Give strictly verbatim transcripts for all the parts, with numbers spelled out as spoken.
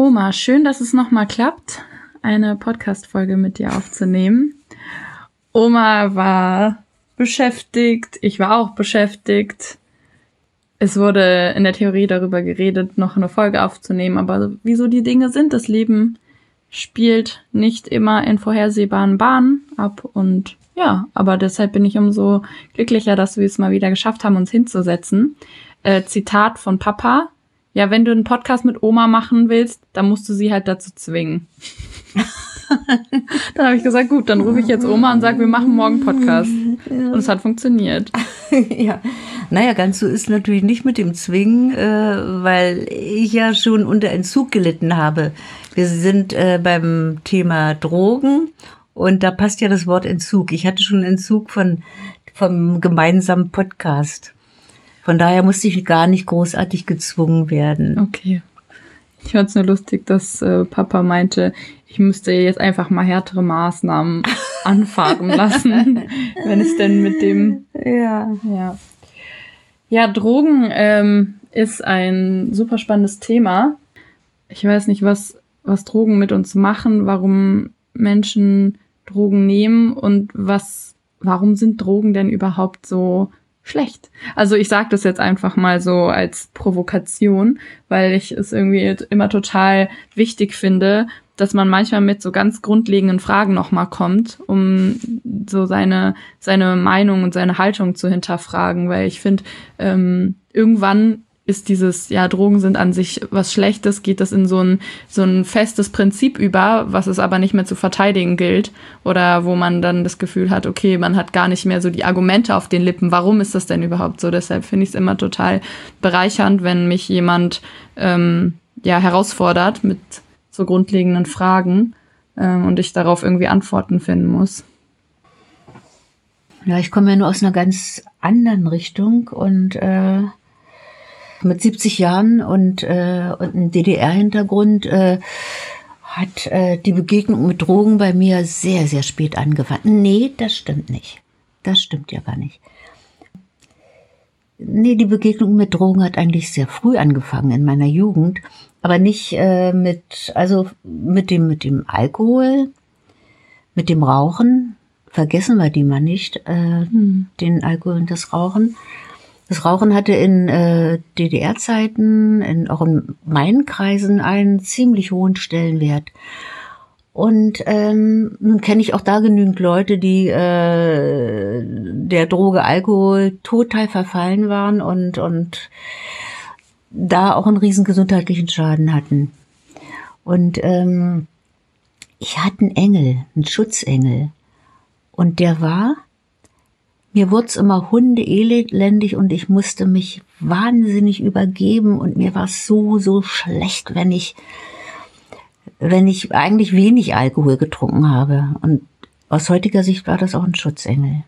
Oma, schön, dass es nochmal klappt, eine Podcast-Folge mit dir aufzunehmen. Oma war beschäftigt, ich war auch beschäftigt. Es wurde in der Theorie darüber geredet, noch eine Folge aufzunehmen, aber wie so die Dinge sind, das Leben spielt nicht immer in vorhersehbaren Bahnen ab und ja, aber deshalb bin ich umso glücklicher, dass wir es mal wieder geschafft haben, uns hinzusetzen. Äh, Zitat von Papa: Ja, wenn du einen Podcast mit Oma machen willst, dann musst du sie halt dazu zwingen. Dann habe ich gesagt, gut, dann rufe ich jetzt Oma und sage, wir machen morgen Podcast. Und es hat funktioniert. Ja, naja, ganz so ist natürlich nicht mit dem Zwingen, äh, weil ich ja schon unter Entzug gelitten habe. Wir sind äh, beim Thema Drogen und da passt ja das Wort Entzug. Ich hatte schon Entzug von vom gemeinsamen Podcast. Von daher musste ich gar nicht großartig gezwungen werden. Okay. Ich fand es nur lustig, dass äh, Papa meinte, ich müsste jetzt einfach mal härtere Maßnahmen anfahren lassen, wenn es denn mit dem... Ja, ja. Ja, Drogen ähm, ist ein super spannendes Thema. Ich weiß nicht, was, was Drogen mit uns machen, warum Menschen Drogen nehmen und was, warum sind Drogen denn überhaupt so schlecht? Also ich sage das jetzt einfach mal so als Provokation, weil ich es irgendwie immer total wichtig finde, dass man manchmal mit so ganz grundlegenden Fragen nochmal kommt, um so seine seine Meinung und seine Haltung zu hinterfragen, weil ich finde, ähm, irgendwann ist dieses, ja, Drogen sind an sich was Schlechtes, geht das in so ein so ein festes Prinzip über, was es aber nicht mehr zu verteidigen gilt oder wo man dann das Gefühl hat, okay, man hat gar nicht mehr so die Argumente auf den Lippen, warum ist das denn überhaupt so? Deshalb finde ich es immer total bereichernd, wenn mich jemand ähm, ja herausfordert mit so grundlegenden Fragen ähm, und ich darauf irgendwie Antworten finden muss. Ja, ich komme ja nur aus einer ganz anderen Richtung und äh, mit siebzig Jahren und, äh, und einem D D R-Hintergrund äh, hat äh, die Begegnung mit Drogen bei mir sehr, sehr spät angefangen. Nee, das stimmt nicht. Das stimmt ja gar nicht. Nee, die Begegnung mit Drogen hat eigentlich sehr früh angefangen in meiner Jugend, aber nicht äh, mit, also mit dem, mit dem Alkohol, mit dem Rauchen. Vergessen wir die mal nicht, äh, hm. den Alkohol und das Rauchen. Das Rauchen hatte in äh, D D R-Zeiten, in, auch in meinen Kreisen, einen ziemlich hohen Stellenwert. Und ähm, nun kenne ich auch da genügend Leute, die äh, der Droge Alkohol total verfallen waren und und da auch einen riesen gesundheitlichen Schaden hatten. Und ähm, ich hatte einen Engel, einen Schutzengel. Und der war... Mir wurde es immer hundeelendig und ich musste mich wahnsinnig übergeben und mir war es so, so schlecht, wenn ich, wenn ich eigentlich wenig Alkohol getrunken habe. Und aus heutiger Sicht war das auch ein Schutzengel.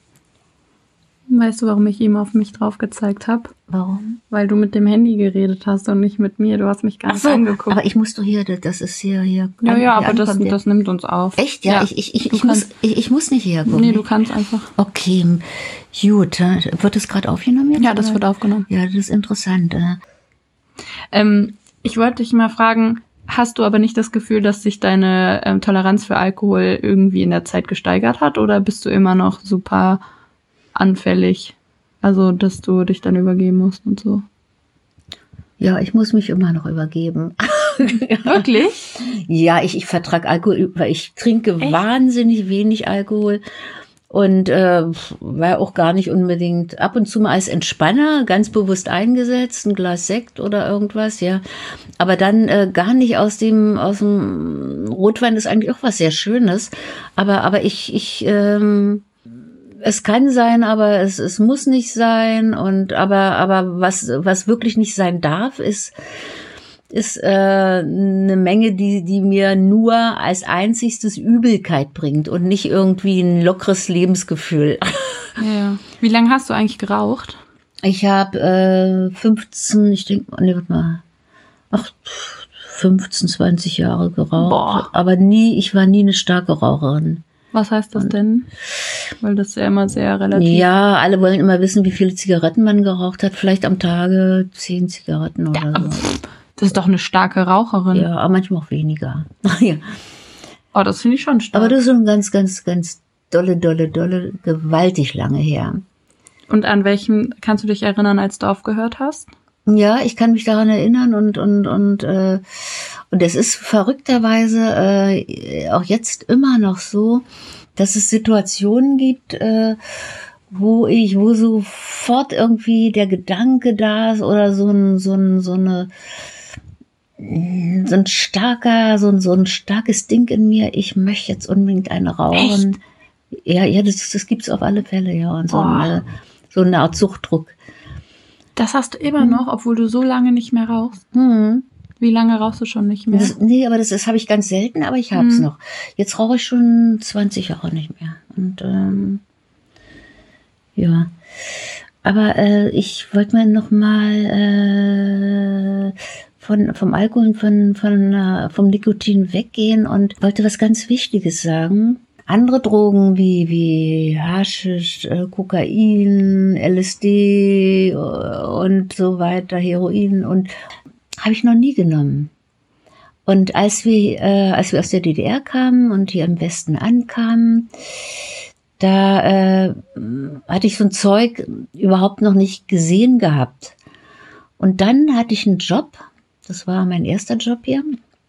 Weißt du, warum ich ihm auf mich drauf gezeigt habe? Warum? Weil du mit dem Handy geredet hast und nicht mit mir. Du hast mich gar nicht Ach so, angeguckt. Aber ich muss doch hier, das ist hier, hier. Ja, an, ja, hier aber das, ankommt, das nimmt uns auf. Echt? Ja, ja. ich, ich, ich, Du ich, muss, ich, ich muss nicht herkommen. Nee, du kannst einfach. Okay, gut. Wird das gerade aufgenommen jetzt? Ja, das oder? wird aufgenommen. Ja, das ist interessant. Ähm, ich wollte dich mal fragen, hast du aber nicht das Gefühl, dass sich deine ähm, Toleranz für Alkohol irgendwie in der Zeit gesteigert hat? Oder bist du immer noch super anfällig? Also, dass du dich dann übergeben musst und so. Ja, ich muss mich immer noch übergeben. Wirklich? Ja, ich, ich vertrage Alkohol, weil ich trinke Echt? wahnsinnig wenig Alkohol und äh, war auch gar nicht unbedingt ab und zu mal als Entspanner ganz bewusst eingesetzt, ein Glas Sekt oder irgendwas, ja. Aber dann äh, gar nicht aus dem aus dem Rotwein ist eigentlich auch was sehr Schönes. Aber aber ich ich ähm, es kann sein, aber es, es muss nicht sein. Und aber aber was was wirklich nicht sein darf, ist ist äh, eine Menge, die die mir nur als einzigstes Übelkeit bringt und nicht irgendwie ein lockeres Lebensgefühl. Ja. Wie lange hast du eigentlich geraucht? Ich habe äh, fünfzehn, ich denke, nee, warte mal, ach, fünfzehn, zwanzig Jahre geraucht. Boah. Aber nie, ich war nie eine starke Raucherin. Was heißt das denn? Weil das ist ja immer sehr relativ... Ja, alle wollen immer wissen, wie viele Zigaretten man geraucht hat. Vielleicht am Tage zehn Zigaretten oder ja, so. Pff, Das ist doch eine starke Raucherin. Ja, aber manchmal auch weniger. Ja. Oh, das finde ich schon stark. Aber das ist schon ganz, ganz, ganz dolle, dolle, dolle, gewaltig lange her. Und an welchem kannst du dich erinnern, als du aufgehört hast? Ja, ich kann mich daran erinnern und und und äh, und es ist verrückterweise äh, auch jetzt immer noch so, dass es Situationen gibt, äh, wo ich, wo sofort irgendwie der Gedanke da ist oder so ein so ein so eine so ein starker so ein so ein starkes Ding in mir. Ich möchte jetzt unbedingt eine rauchen. Echt? Ja, ja, das das gibt's auf alle Fälle, ja, und so eine so eine Art Suchtdruck. Das hast du immer hm. noch, obwohl du so lange nicht mehr rauchst. Hm. Wie lange rauchst du schon nicht mehr? Das, nee, aber das, das habe ich ganz selten, aber ich habe es hm. noch. Jetzt rauche ich schon zwanzig Jahre nicht mehr. Und ähm, ja, aber äh, ich wollte mal noch mal äh, von vom Alkohol und von von äh, vom Nikotin weggehen und wollte was ganz Wichtiges sagen. Andere Drogen wie wie Haschisch, äh, Kokain, L S D und so weiter, Heroin und habe ich noch nie genommen. Und als wir äh, als wir aus der D D R kamen und hier im Westen ankamen, da äh, hatte ich so ein Zeug überhaupt noch nicht gesehen gehabt. Und dann hatte ich einen Job, das war mein erster Job hier,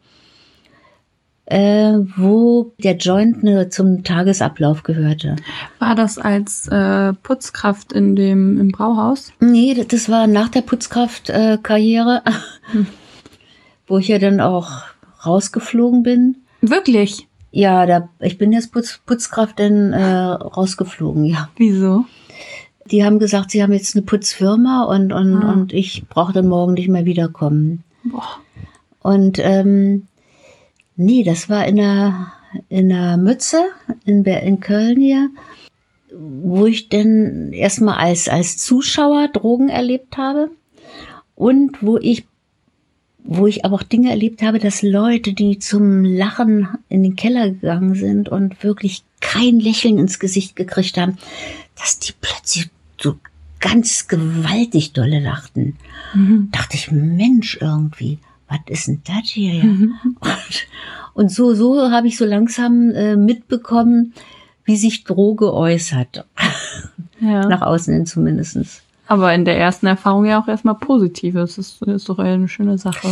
Äh, wo der Joint ne, zum Tagesablauf gehörte. War das als äh, Putzkraft in dem im Brauhaus? Nee, das, das war nach der Putzkraft-Karriere, äh, hm. wo ich ja dann auch rausgeflogen bin. Wirklich? Ja, da, ich bin jetzt Putz, Putzkraft dann äh, rausgeflogen, ja. Wieso? Die haben gesagt, sie haben jetzt eine Putzfirma und, und, ah. und ich brauche dann morgen nicht mehr wiederkommen. Boah. Und ähm, nee, das war in einer, in einer Mütze in, in Köln hier, wo ich dann erstmal als, als Zuschauer Drogen erlebt habe und wo ich, wo ich aber auch Dinge erlebt habe, dass Leute, die zum Lachen in den Keller gegangen sind und wirklich kein Lächeln ins Gesicht gekriegt haben, dass die plötzlich so ganz gewaltig dolle lachten. Mhm. Dachte ich, Mensch, irgendwie. Was ist denn das hier? Ja? Mhm. Und, und so, so habe ich so langsam äh, mitbekommen, wie sich Droge äußert. Ja. Nach außen hin zumindest. Aber in der ersten Erfahrung ja auch erstmal positiv. Das ist, ist doch eine schöne Sache.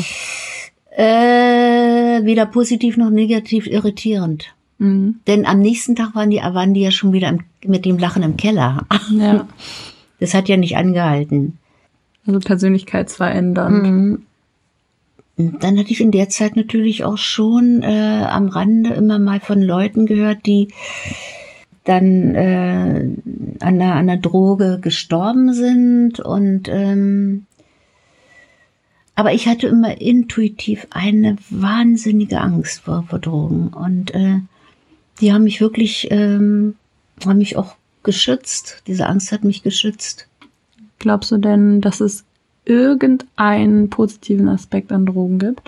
Äh, weder positiv noch negativ irritierend. Mhm. Denn am nächsten Tag waren die, waren die ja schon wieder im, mit dem Lachen im Keller. Ja. Das hat ja nicht angehalten. Also persönlichkeitsverändernd. Mhm. Dann hatte ich in der Zeit natürlich auch schon äh, am Rande immer mal von Leuten gehört, die dann äh, an, der, an der Droge gestorben sind. Und ähm, aber ich hatte immer intuitiv eine wahnsinnige Angst vor, vor Drogen. Und äh, die haben mich wirklich, ähm, haben mich auch geschützt. Diese Angst hat mich geschützt. Glaubst du denn, dass es irgendeinen positiven Aspekt an Drogen gibt?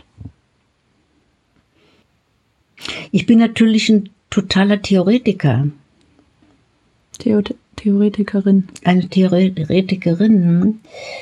Ich bin natürlich ein totaler Theoretiker. Theo- Theoretikerin. Eine Theoretikerin.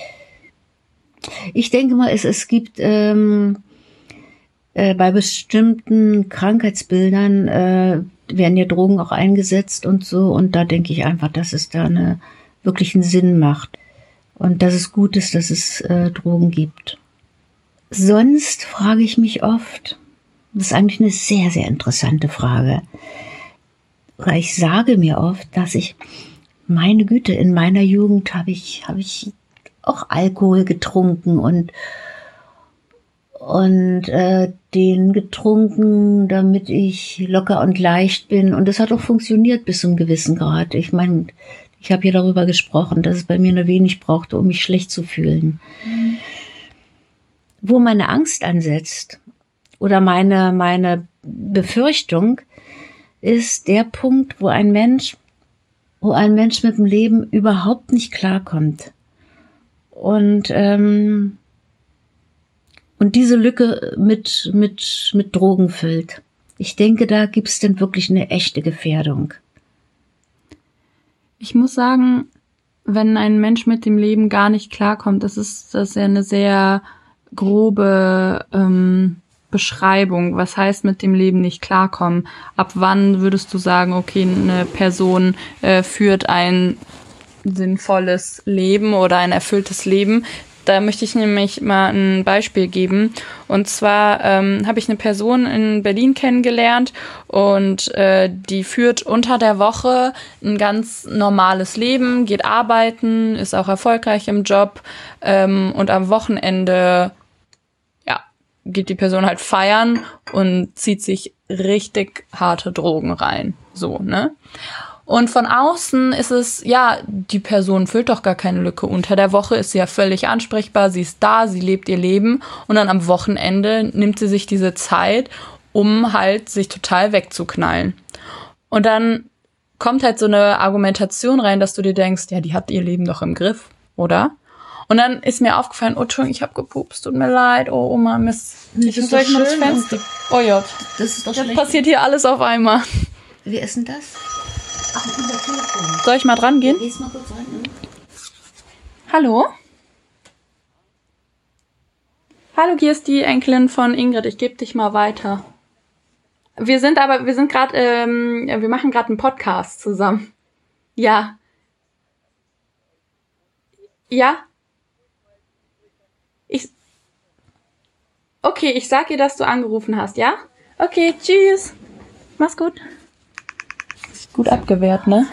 Ich denke mal, es, es gibt ähm, äh, bei bestimmten Krankheitsbildern äh, werden ja Drogen auch eingesetzt und so. Und da denke ich einfach, dass es da eine, wirklich einen Sinn macht. Und dass es gut ist, dass es äh, Drogen gibt. Sonst frage ich mich oft, das ist eigentlich eine sehr, sehr interessante Frage. Oder ich sage mir oft, dass ich, meine Güte, in meiner Jugend habe ich, habe ich auch Alkohol getrunken und, und äh, den getrunken, damit ich locker und leicht bin. Und das hat auch funktioniert bis zu einem gewissen Grad. Ich meine, ich habe ja darüber gesprochen, dass es bei mir nur wenig brauchte, um mich schlecht zu fühlen. Mhm. Wo meine Angst ansetzt oder meine, meine Befürchtung ist der Punkt, wo ein Mensch, wo ein Mensch mit dem Leben überhaupt nicht klarkommt. Und, ähm, und diese Lücke mit, mit, mit Drogen füllt. Ich denke, da gibt es dann wirklich eine echte Gefährdung. Ich muss sagen, wenn ein Mensch mit dem Leben gar nicht klarkommt, das ist, das ist ja eine sehr grobe ähm, Beschreibung, was heißt mit dem Leben nicht klarkommen? Ab wann würdest du sagen, okay, eine Person äh, führt ein sinnvolles Leben oder ein erfülltes Leben? Da möchte ich nämlich mal ein Beispiel geben. Und zwar ähm, habe ich eine Person in Berlin kennengelernt und äh, die führt unter der Woche ein ganz normales Leben, geht arbeiten, ist auch erfolgreich im Job ähm, und am Wochenende ja, geht die Person halt feiern und zieht sich richtig harte Drogen rein. So, ne? Und von außen ist es, ja, die Person füllt doch gar keine Lücke. Unter der Woche ist sie ja völlig ansprechbar, sie ist da, sie lebt ihr Leben und dann am Wochenende nimmt sie sich diese Zeit, um halt sich total wegzuknallen. Und dann kommt halt so eine Argumentation rein, dass du dir denkst, ja, die hat ihr Leben doch im Griff, oder? Und dann ist mir aufgefallen, oh, Entschuldigung, ich habe gepupst, tut mir leid, oh, Oma, Mist. Ich soll ich mal das Fenster? Oh ja, das ist doch das passiert hier alles auf einmal. Wie ist denn das? Ach, unser Telefon. Soll ich mal dran gehen? Ja, gehst mal kurz rein. Ne? Hallo? Hallo, hier ist die Enkelin von Ingrid. Ich gebe dich mal weiter. Wir sind aber, wir sind gerade, ähm, wir machen gerade einen Podcast zusammen. Ja. Ja? Ich. Okay, ich sag ihr, dass du angerufen hast, ja? Okay, tschüss. Mach's gut. Gut abgewehrt, ne?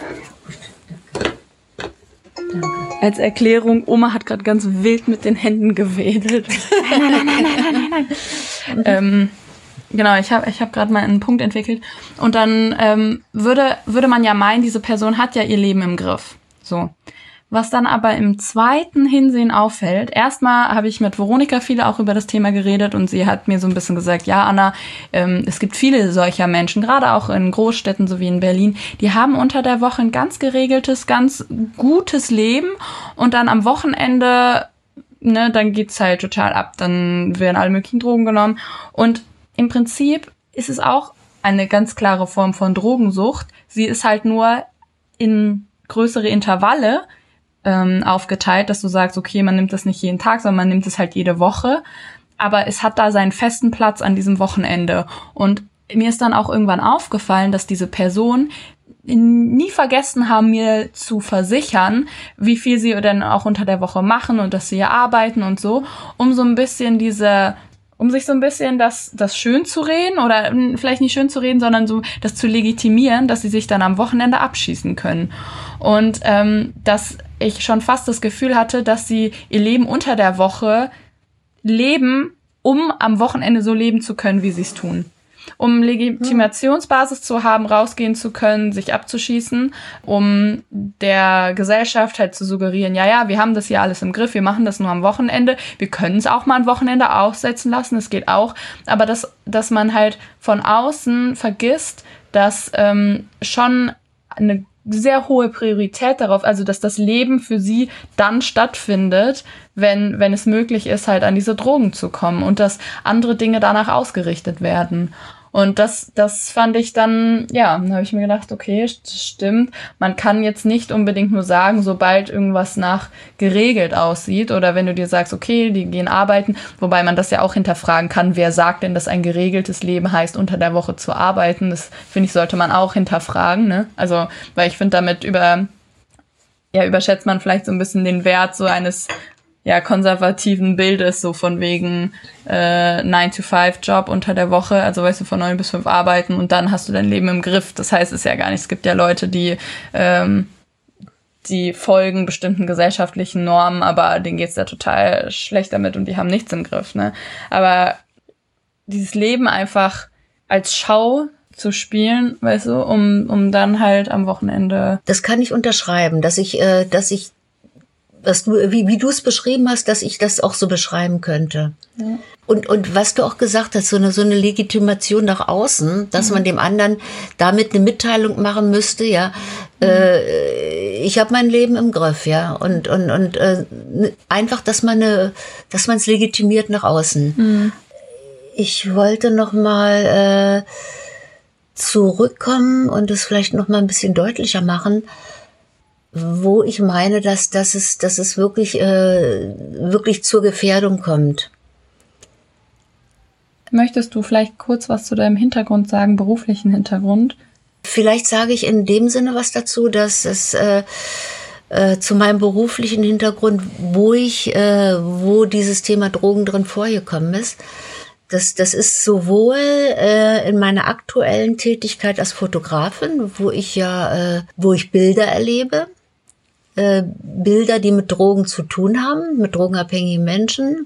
Danke. Als Erklärung, Oma hat gerade ganz wild mit den Händen gewedelt. Nein, nein, nein, nein, nein, nein, nein. nein. ähm, genau, ich habe ich hab gerade mal einen Punkt entwickelt. Und dann ähm, würde, würde man ja meinen, diese Person hat ja ihr Leben im Griff. So. Was dann aber im zweiten Hinsehen auffällt, erstmal habe ich mit Veronika viel auch über das Thema geredet und sie hat mir so ein bisschen gesagt, ja Anna, ähm, es gibt viele solcher Menschen, gerade auch in Großstädten so wie in Berlin, die haben unter der Woche ein ganz geregeltes, ganz gutes Leben und dann am Wochenende, ne, dann geht's halt total ab, dann werden alle möglichen Drogen genommen und im Prinzip ist es auch eine ganz klare Form von Drogensucht, sie ist halt nur in größere Intervalle aufgeteilt, dass du sagst, okay, man nimmt das nicht jeden Tag, sondern man nimmt es halt jede Woche, aber es hat da seinen festen Platz an diesem Wochenende und mir ist dann auch irgendwann aufgefallen, dass diese Person nie vergessen haben, mir zu versichern, wie viel sie denn auch unter der Woche machen und dass sie hier arbeiten und so, um so ein bisschen diese um sich so ein bisschen das, das schön zu reden oder vielleicht nicht schön zu reden, sondern so das zu legitimieren, dass sie sich dann am Wochenende abschießen können. Und ähm, dass ich schon fast das Gefühl hatte, dass sie ihr Leben unter der Woche leben, um am Wochenende so leben zu können, wie sie es tun. Um Legitimationsbasis zu haben, rausgehen zu können, sich abzuschießen, um der Gesellschaft halt zu suggerieren, ja, ja, wir haben das hier alles im Griff, wir machen das nur am Wochenende, wir können es auch mal am Wochenende aussetzen lassen, es geht auch, aber dass, dass man halt von außen vergisst, dass ähm, schon eine sehr hohe Priorität darauf, also dass das Leben für sie dann stattfindet, wenn wenn es möglich ist, halt an diese Drogen zu kommen und dass andere Dinge danach ausgerichtet werden. Und das das fand ich dann, ja, dann habe ich mir gedacht, okay, stimmt, man kann jetzt nicht unbedingt nur sagen, sobald irgendwas nach geregelt aussieht oder wenn du dir sagst, okay, die gehen arbeiten, wobei man das ja auch hinterfragen kann, wer sagt denn, dass ein geregeltes Leben heißt, unter der Woche zu arbeiten, das finde ich, sollte man auch hinterfragen, ne? Also, weil ich finde, damit über ja, überschätzt man vielleicht so ein bisschen den Wert so eines ja, konservativen Bildes, so von wegen äh, nine to five Job unter der Woche, also weißt du, von neun bis fünf arbeiten und dann hast du dein Leben im Griff. Das heißt es ja gar nicht. Es gibt ja Leute, die ähm, die folgen bestimmten gesellschaftlichen Normen, aber denen geht's ja total schlecht damit und die haben nichts im Griff, ne? Aber dieses Leben einfach als Schau zu spielen, weißt du, um um dann halt am Wochenende. Das kann ich unterschreiben, dass ich, äh, dass ich Was du, wie, wie du es beschrieben hast, dass ich das auch so beschreiben könnte. Ja. Und, und was du auch gesagt hast, so eine, so eine Legitimation nach außen, dass mhm. man dem anderen damit eine Mitteilung machen müsste, ja, mhm. äh, ich habe mein Leben im Griff, ja, und, und, und äh, einfach, dass man eine, dass man es legitimiert nach außen. Mhm. Ich wollte noch mal äh, zurückkommen und es vielleicht noch mal ein bisschen deutlicher machen, wo ich meine, dass, dass, es, dass es wirklich, äh, wirklich zur Gefährdung kommt. Möchtest du vielleicht kurz was zu deinem Hintergrund sagen, beruflichen Hintergrund? Vielleicht sage ich in dem Sinne was dazu, dass es äh, äh, zu meinem beruflichen Hintergrund, wo ich, äh, wo dieses Thema Drogen drin vorgekommen ist. Das, das ist sowohl äh, in meiner aktuellen Tätigkeit als Fotografin, wo ich ja, äh, wo ich Bilder erlebe, äh, Bilder, die mit Drogen zu tun haben, mit drogenabhängigen Menschen.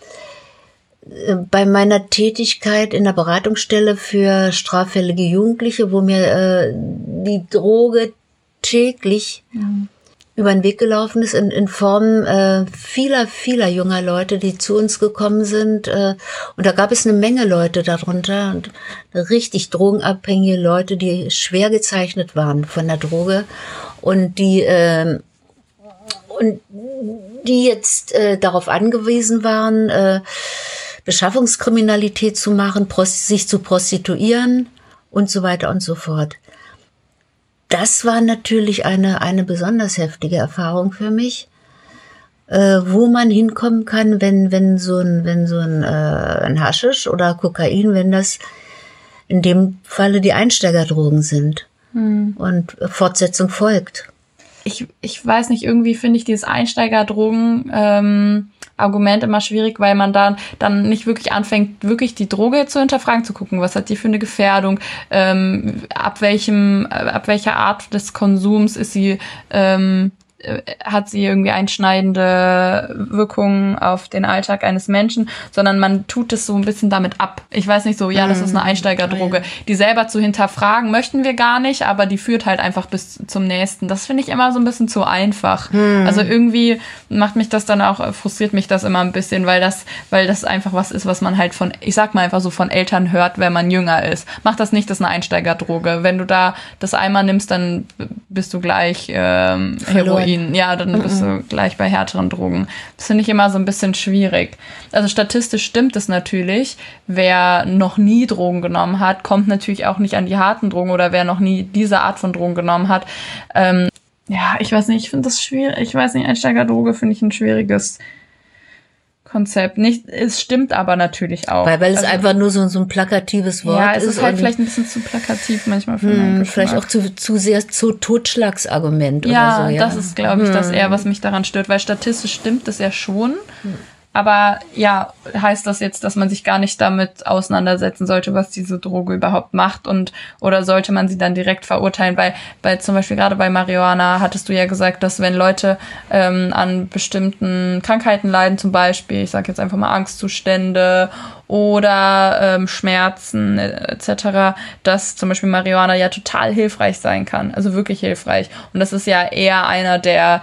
Äh, bei meiner Tätigkeit in der Beratungsstelle für straffällige Jugendliche, wo mir äh, die Droge täglich mhm. über den Weg gelaufen ist, in, in Form äh, vieler, vieler junger Leute, die zu uns gekommen sind. Äh, und da gab es eine Menge Leute darunter, und richtig drogenabhängige Leute, die schwer gezeichnet waren von der Droge und die, äh, und die jetzt äh, darauf angewiesen waren, äh, Beschaffungskriminalität zu machen, sich zu prostituieren und so weiter und so fort. Das war natürlich eine, eine besonders heftige Erfahrung für mich, äh, wo man hinkommen kann, wenn, wenn so ein, wenn so ein, äh, ein Haschisch oder Kokain, wenn das in dem Falle die Einsteigerdrogen sind. Hm. Und Fortsetzung folgt. Ich, ich weiß nicht, irgendwie finde ich dieses Einsteigerdrogen, ähm, Argument immer schwierig, weil man dann dann nicht wirklich anfängt, wirklich die Droge zu hinterfragen, zu gucken, was hat die für eine Gefährdung, ähm, ab welchem, ab welcher Art des Konsums ist sie, ähm, hat sie irgendwie einschneidende Wirkungen auf den Alltag eines Menschen, sondern man tut es so ein bisschen damit ab. Ich weiß nicht so, ja, das ist eine Einsteigerdroge. Die selber zu hinterfragen möchten wir gar nicht, aber die führt halt einfach bis zum nächsten. Das finde ich immer so ein bisschen zu einfach. Hm. Also irgendwie macht mich das dann auch, frustriert mich das immer ein bisschen, weil das, weil das einfach was ist, was man halt von, ich sag mal einfach so von Eltern hört, wenn man jünger ist. Mach das nicht, das ist eine Einsteigerdroge. Wenn du da das einmal nimmst, dann bist du gleich ähm, Heroin. Ja, dann bist du gleich bei härteren Drogen. Das finde ich immer so ein bisschen schwierig. Also statistisch stimmt es natürlich. Wer noch nie Drogen genommen hat, kommt natürlich auch nicht an die harten Drogen, oder wer noch nie diese Art von Drogen genommen hat. Ähm, ja, ich weiß nicht, ich finde das schwierig. Ich weiß nicht, Einsteigerdroge finde ich ein schwieriges Konzept. Nicht, es stimmt aber natürlich auch. Weil, weil es also, einfach nur so, so ein plakatives Wort ist. Ja, es ist, ist halt vielleicht ein bisschen zu plakativ manchmal für meinen Geschmack. Vielleicht auch zu, zu sehr zu Totschlagsargument ja, oder so. Ja, das ist, glaube ich, hm. das eher, was mich daran stört, weil statistisch stimmt es ja schon. Hm. Aber ja, heißt das jetzt, dass man sich gar nicht damit auseinandersetzen sollte, was diese Droge überhaupt macht, und oder sollte man sie dann direkt verurteilen? Weil, weil zum Beispiel gerade bei Marihuana hattest du ja gesagt, dass wenn Leute ähm, an bestimmten Krankheiten leiden, zum Beispiel, ich sage jetzt einfach mal Angstzustände oder ähm, Schmerzen et cetera, dass zum Beispiel Marihuana ja total hilfreich sein kann, also wirklich hilfreich. Und das ist ja eher einer der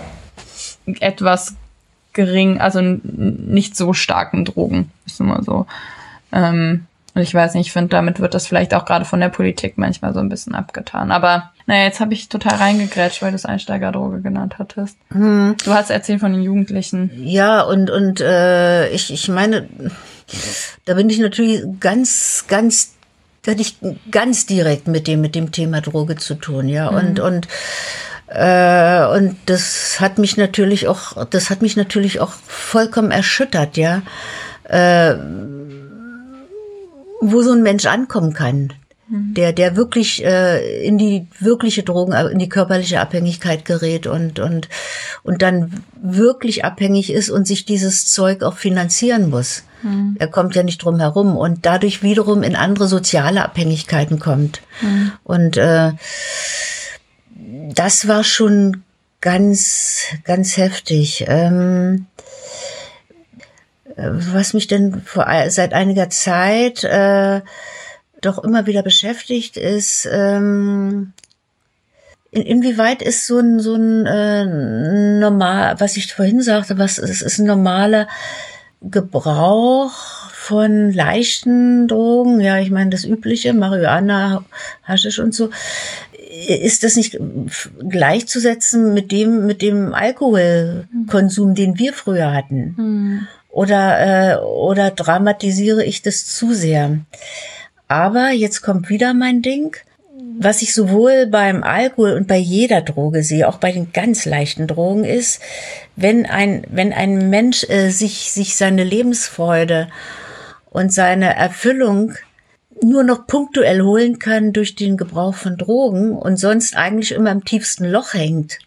etwas gering, also nicht so starken Drogen, ist immer so. Ähm, und ich weiß nicht, ich finde, damit wird das vielleicht auch gerade von der Politik manchmal so ein bisschen abgetan. Aber naja, jetzt habe ich total reingegrätscht, weil du es Einsteigerdroge genannt hattest. Hm. Du hast erzählt von den Jugendlichen. Ja, und und äh, ich ich meine, da bin ich natürlich ganz ganz da hatte ich ganz direkt mit dem mit dem Thema Droge zu tun, ja, hm. und und Äh, und das hat mich natürlich auch, das hat mich natürlich auch vollkommen erschüttert, ja, äh, wo so ein Mensch ankommen kann, mhm. der, der wirklich äh, in die wirkliche Drogen, in die körperliche Abhängigkeit gerät und und und dann wirklich abhängig ist und sich dieses Zeug auch finanzieren muss. Mhm. Er kommt ja nicht drum herum und dadurch wiederum in andere soziale Abhängigkeiten kommt. Mhm. Und äh, das war schon ganz, ganz heftig. Ähm, was mich denn vor, seit einiger Zeit äh, doch immer wieder beschäftigt, ist, ähm, in, inwieweit ist so ein, so ein äh, normal, was ich vorhin sagte, was ist, ist ein normaler Gebrauch von leichten Drogen, ja, ich meine das Übliche, Marihuana, Haschisch und so. Ist das nicht gleichzusetzen mit dem mit dem Alkoholkonsum, den wir früher hatten? Hm. Oder äh, oder dramatisiere ich das zu sehr? Aber jetzt kommt wieder mein Ding, was ich sowohl beim Alkohol und bei jeder Droge sehe, auch bei den ganz leichten Drogen, ist, wenn ein wenn ein Mensch äh, sich sich seine Lebensfreude und seine Erfüllung nur noch punktuell holen kann durch den Gebrauch von Drogen und sonst eigentlich immer im tiefsten Loch hängt,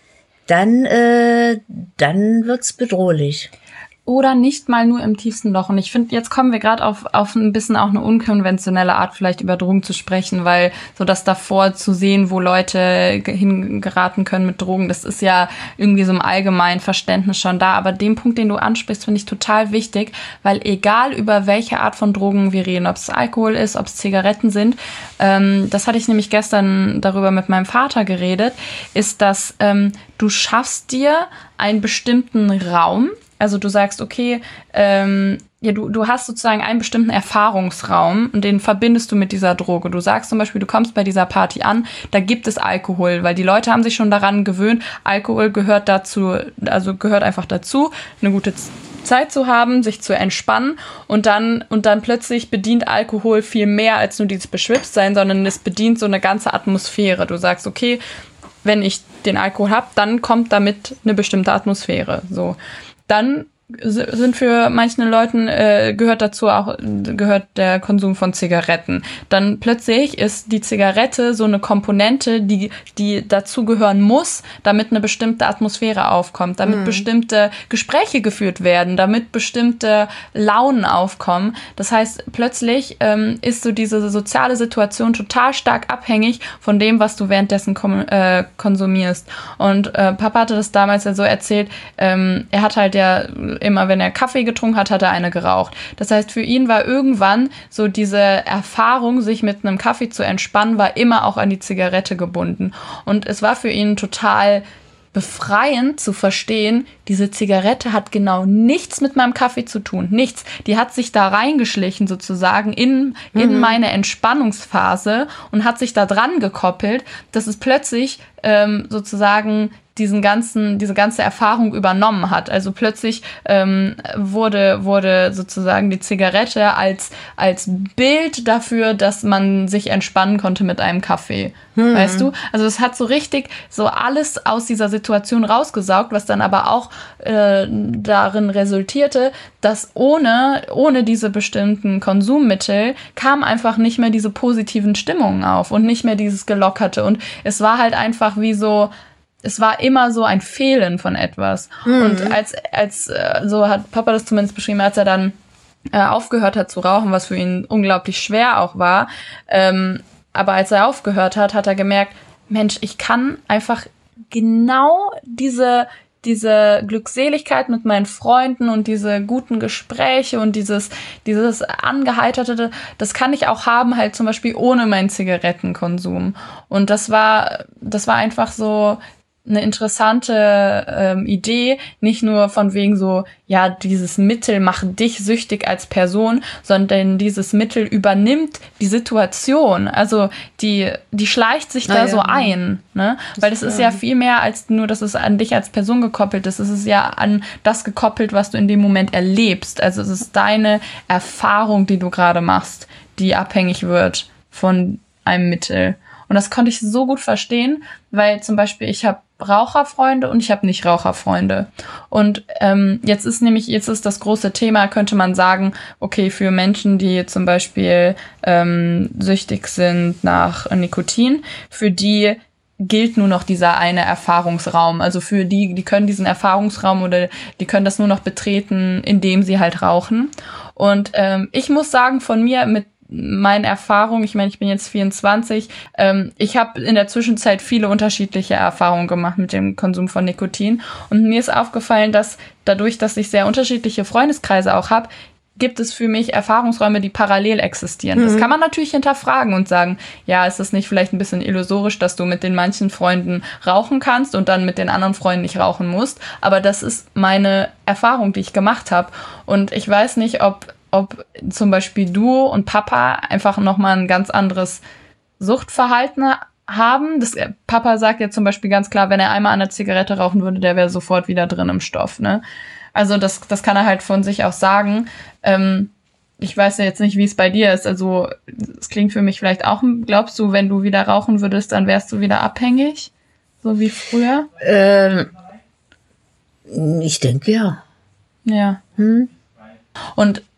dann, äh, dann wird's bedrohlich. Oder nicht mal nur im tiefsten Loch. Und ich finde, jetzt kommen wir gerade auf, auf ein bisschen auch eine unkonventionelle Art, vielleicht über Drogen zu sprechen, weil so das davor zu sehen, wo Leute hingeraten können mit Drogen, das ist ja irgendwie so im allgemeinen Verständnis schon da. Aber den Punkt, den du ansprichst, finde ich total wichtig, weil egal über welche Art von Drogen wir reden, ob es Alkohol ist, ob es Zigaretten sind, ähm, das hatte ich nämlich gestern darüber mit meinem Vater geredet, ist, dass ähm, du schaffst dir einen bestimmten Raum. Also du sagst, okay, ähm, ja, du, du hast sozusagen einen bestimmten Erfahrungsraum und den verbindest du mit dieser Droge. Du sagst zum Beispiel, du kommst bei dieser Party an, da gibt es Alkohol, weil die Leute haben sich schon daran gewöhnt, Alkohol gehört dazu, also gehört einfach dazu, eine gute Zeit zu haben, sich zu entspannen und dann und dann plötzlich bedient Alkohol viel mehr als nur dieses Beschwipstsein, sondern es bedient so eine ganze Atmosphäre. Du sagst, okay, wenn ich den Alkohol habe, dann kommt damit eine bestimmte Atmosphäre, so. Dann sind für manchen Leuten, äh, gehört dazu auch, gehört der Konsum von Zigaretten. Dann plötzlich ist die Zigarette so eine Komponente, die, die dazugehören muss, damit eine bestimmte Atmosphäre aufkommt, damit mhm. bestimmte Gespräche geführt werden, damit bestimmte Launen aufkommen. Das heißt, plötzlich ähm, ist so diese soziale Situation total stark abhängig von dem, was du währenddessen kom- äh, konsumierst. Und äh, Papa hatte das damals ja so erzählt, ähm, er hat halt ja immer, wenn er Kaffee getrunken hat, hat er eine geraucht. Das heißt, für ihn war irgendwann so diese Erfahrung, sich mit einem Kaffee zu entspannen, war immer auch an die Zigarette gebunden. Und es war für ihn total befreiend zu verstehen, diese Zigarette hat genau nichts mit meinem Kaffee zu tun. Nichts. Die hat sich da reingeschlichen sozusagen in, in mhm. meine Entspannungsphase und hat sich da dran gekoppelt, dass es plötzlich ähm, sozusagen diesen ganzen, diese ganze Erfahrung übernommen hat. Also plötzlich ähm, wurde, wurde sozusagen die Zigarette als, als Bild dafür, dass man sich entspannen konnte mit einem Kaffee. Hm. Weißt du? Also es hat so richtig so alles aus dieser Situation rausgesaugt, was dann aber auch äh, darin resultierte, dass ohne, ohne diese bestimmten Konsummittel kam einfach nicht mehr diese positiven Stimmungen auf und nicht mehr dieses Gelockerte. Und es war halt einfach wie so, es war immer so ein Fehlen von etwas. Mhm. Und als, als, so hat Papa das zumindest beschrieben, als er dann äh, aufgehört hat zu rauchen, was für ihn unglaublich schwer auch war. Ähm, aber als er aufgehört hat, hat er gemerkt, Mensch, ich kann einfach genau diese, diese Glückseligkeit mit meinen Freunden und diese guten Gespräche und dieses, dieses Angeheiterte, das kann ich auch haben, halt zum Beispiel ohne meinen Zigarettenkonsum. Und das war, das war einfach so eine interessante ähm, Idee, nicht nur von wegen so, ja, dieses Mittel macht dich süchtig als Person, sondern dieses Mittel übernimmt die Situation, also die die schleicht sich da ah, ja. so ein, ne? Weil das ist ja viel mehr als nur, dass es an dich als Person gekoppelt ist, es ist ja an das gekoppelt, was du in dem Moment erlebst, also es ist deine Erfahrung, die du gerade machst, die abhängig wird von einem Mittel. Und das konnte ich so gut verstehen, weil zum Beispiel ich habe Raucherfreunde und ich habe Nicht-Raucherfreunde. Und ähm, jetzt ist nämlich, jetzt ist das große Thema, könnte man sagen, okay, für Menschen, die zum Beispiel ähm, süchtig sind nach Nikotin, für die gilt nur noch dieser eine Erfahrungsraum. Also für die, die können diesen Erfahrungsraum oder die können das nur noch betreten, indem sie halt rauchen. Und ähm, ich muss sagen, von mir mit meine Erfahrung, ich meine, ich bin jetzt vierundzwanzig, ähm, ich habe in der Zwischenzeit viele unterschiedliche Erfahrungen gemacht mit dem Konsum von Nikotin und mir ist aufgefallen, dass dadurch, dass ich sehr unterschiedliche Freundeskreise auch habe, gibt es für mich Erfahrungsräume, die parallel existieren. Mhm. Das kann man natürlich hinterfragen und sagen, ja, ist das nicht vielleicht ein bisschen illusorisch, dass du mit den manchen Freunden rauchen kannst und dann mit den anderen Freunden nicht rauchen musst, aber das ist meine Erfahrung, die ich gemacht habe und ich weiß nicht, ob ob zum Beispiel du und Papa einfach nochmal ein ganz anderes Suchtverhalten haben. Das, Papa sagt ja zum Beispiel ganz klar, wenn er einmal an der Zigarette rauchen würde, der wäre sofort wieder drin im Stoff, ne? Also das, das kann er halt von sich auch sagen. Ähm, ich weiß ja jetzt nicht, wie es bei dir ist. Also es klingt für mich vielleicht auch, glaubst du, wenn du wieder rauchen würdest, dann wärst du wieder abhängig? So wie früher? Ähm, ich denke ja. Ja. Hm? Und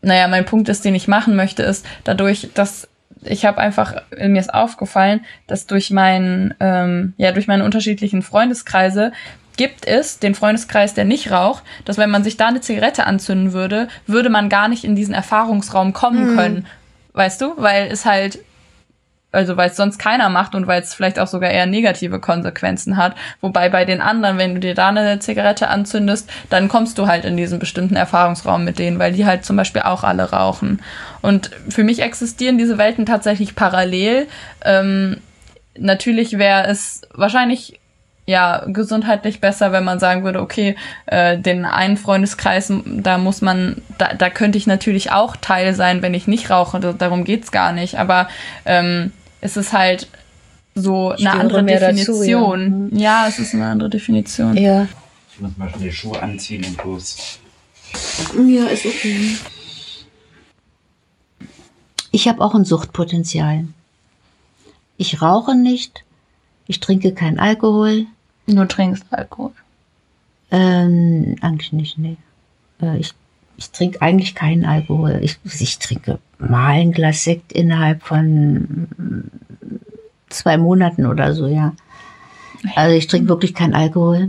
naja, mein Punkt ist, den ich machen möchte, ist dadurch, dass ich habe einfach, mir ist aufgefallen, dass durch meinen, ähm, ja, durch meine unterschiedlichen Freundeskreise gibt es den Freundeskreis, der nicht raucht, dass wenn man sich da eine Zigarette anzünden würde, würde man gar nicht in diesen Erfahrungsraum kommen mhm. können. Weißt du? Weil es halt, also weil es sonst keiner macht und weil es vielleicht auch sogar eher negative Konsequenzen hat. Wobei bei den anderen, wenn du dir da eine Zigarette anzündest, dann kommst du halt in diesen bestimmten Erfahrungsraum mit denen, weil die halt zum Beispiel auch alle rauchen. Und für mich existieren diese Welten tatsächlich parallel. Ähm, natürlich wäre es wahrscheinlich ja gesundheitlich besser, wenn man sagen würde, okay, äh, den einen Freundeskreis, da muss man, da, da könnte ich natürlich auch Teil sein, wenn ich nicht rauche, da, darum geht's gar nicht, aber ähm, es ist halt so eine andere Definition. Dazu, ja. ja, es ist eine andere Definition. Ja. Ich muss mal schon die Schuhe anziehen und los. Ja, ist okay. Ich habe auch ein Suchtpotenzial. Ich rauche nicht, ich trinke keinen Alkohol. Du trinkst Alkohol? Ähm, eigentlich nicht, nee. Äh, ich, ich trinke eigentlich keinen Alkohol. Ich, ich trinke mal ein Glas Sekt innerhalb von zwei Monaten oder so, ja. Also ich trinke wirklich keinen Alkohol.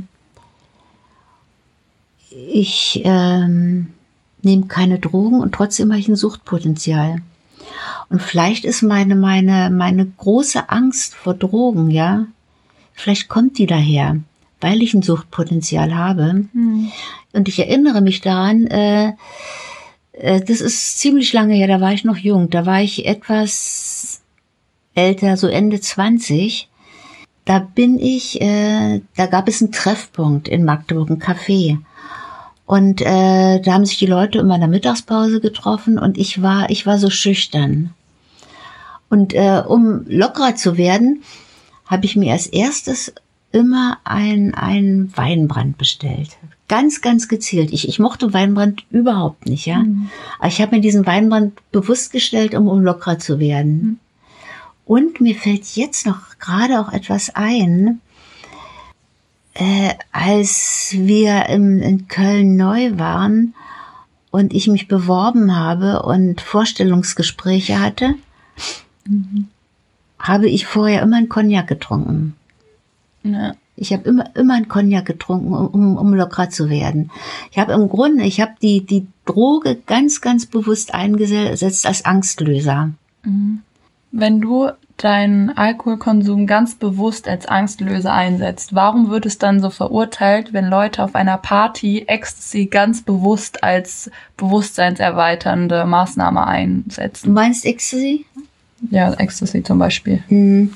Ich ähm, nehme keine Drogen und trotzdem habe ich ein Suchtpotenzial. Und vielleicht ist meine, meine, meine große Angst vor Drogen, ja, vielleicht kommt die daher, weil ich ein Suchtpotenzial habe. Mhm. Und ich erinnere mich daran, äh, äh, das ist ziemlich lange her, da war ich noch jung, da war ich etwas älter, so Ende zwanzig. Da bin ich, äh, da gab es einen Treffpunkt in Magdeburg, ein Café. Und äh, da haben sich die Leute immer in der Mittagspause getroffen und ich war, ich war so schüchtern. Und äh, um lockerer zu werden, habe ich mir als erstes immer ein, ein Weinbrand bestellt. Ganz, ganz gezielt. Ich, ich mochte Weinbrand überhaupt nicht, ja. Mhm. Aber ich habe mir diesen Weinbrand bewusst gestellt, um, um lockerer zu werden. Mhm. Und mir fällt jetzt noch gerade auch etwas ein, äh, als wir im, in Köln neu waren und ich mich beworben habe und Vorstellungsgespräche hatte, mhm. habe ich vorher immer einen Cognac getrunken. Ja. Ich habe immer immer einen Cognac getrunken, um, um lockerer zu werden. Ich habe im Grunde, ich habe die die Droge ganz, ganz bewusst eingesetzt als Angstlöser. Mhm. Wenn du deinen Alkoholkonsum ganz bewusst als Angstlöser einsetzt, warum wird es dann so verurteilt, wenn Leute auf einer Party Ecstasy ganz bewusst als bewusstseinserweiternde Maßnahme einsetzen? Du meinst Ecstasy? Ja, Ecstasy zum Beispiel. Hm.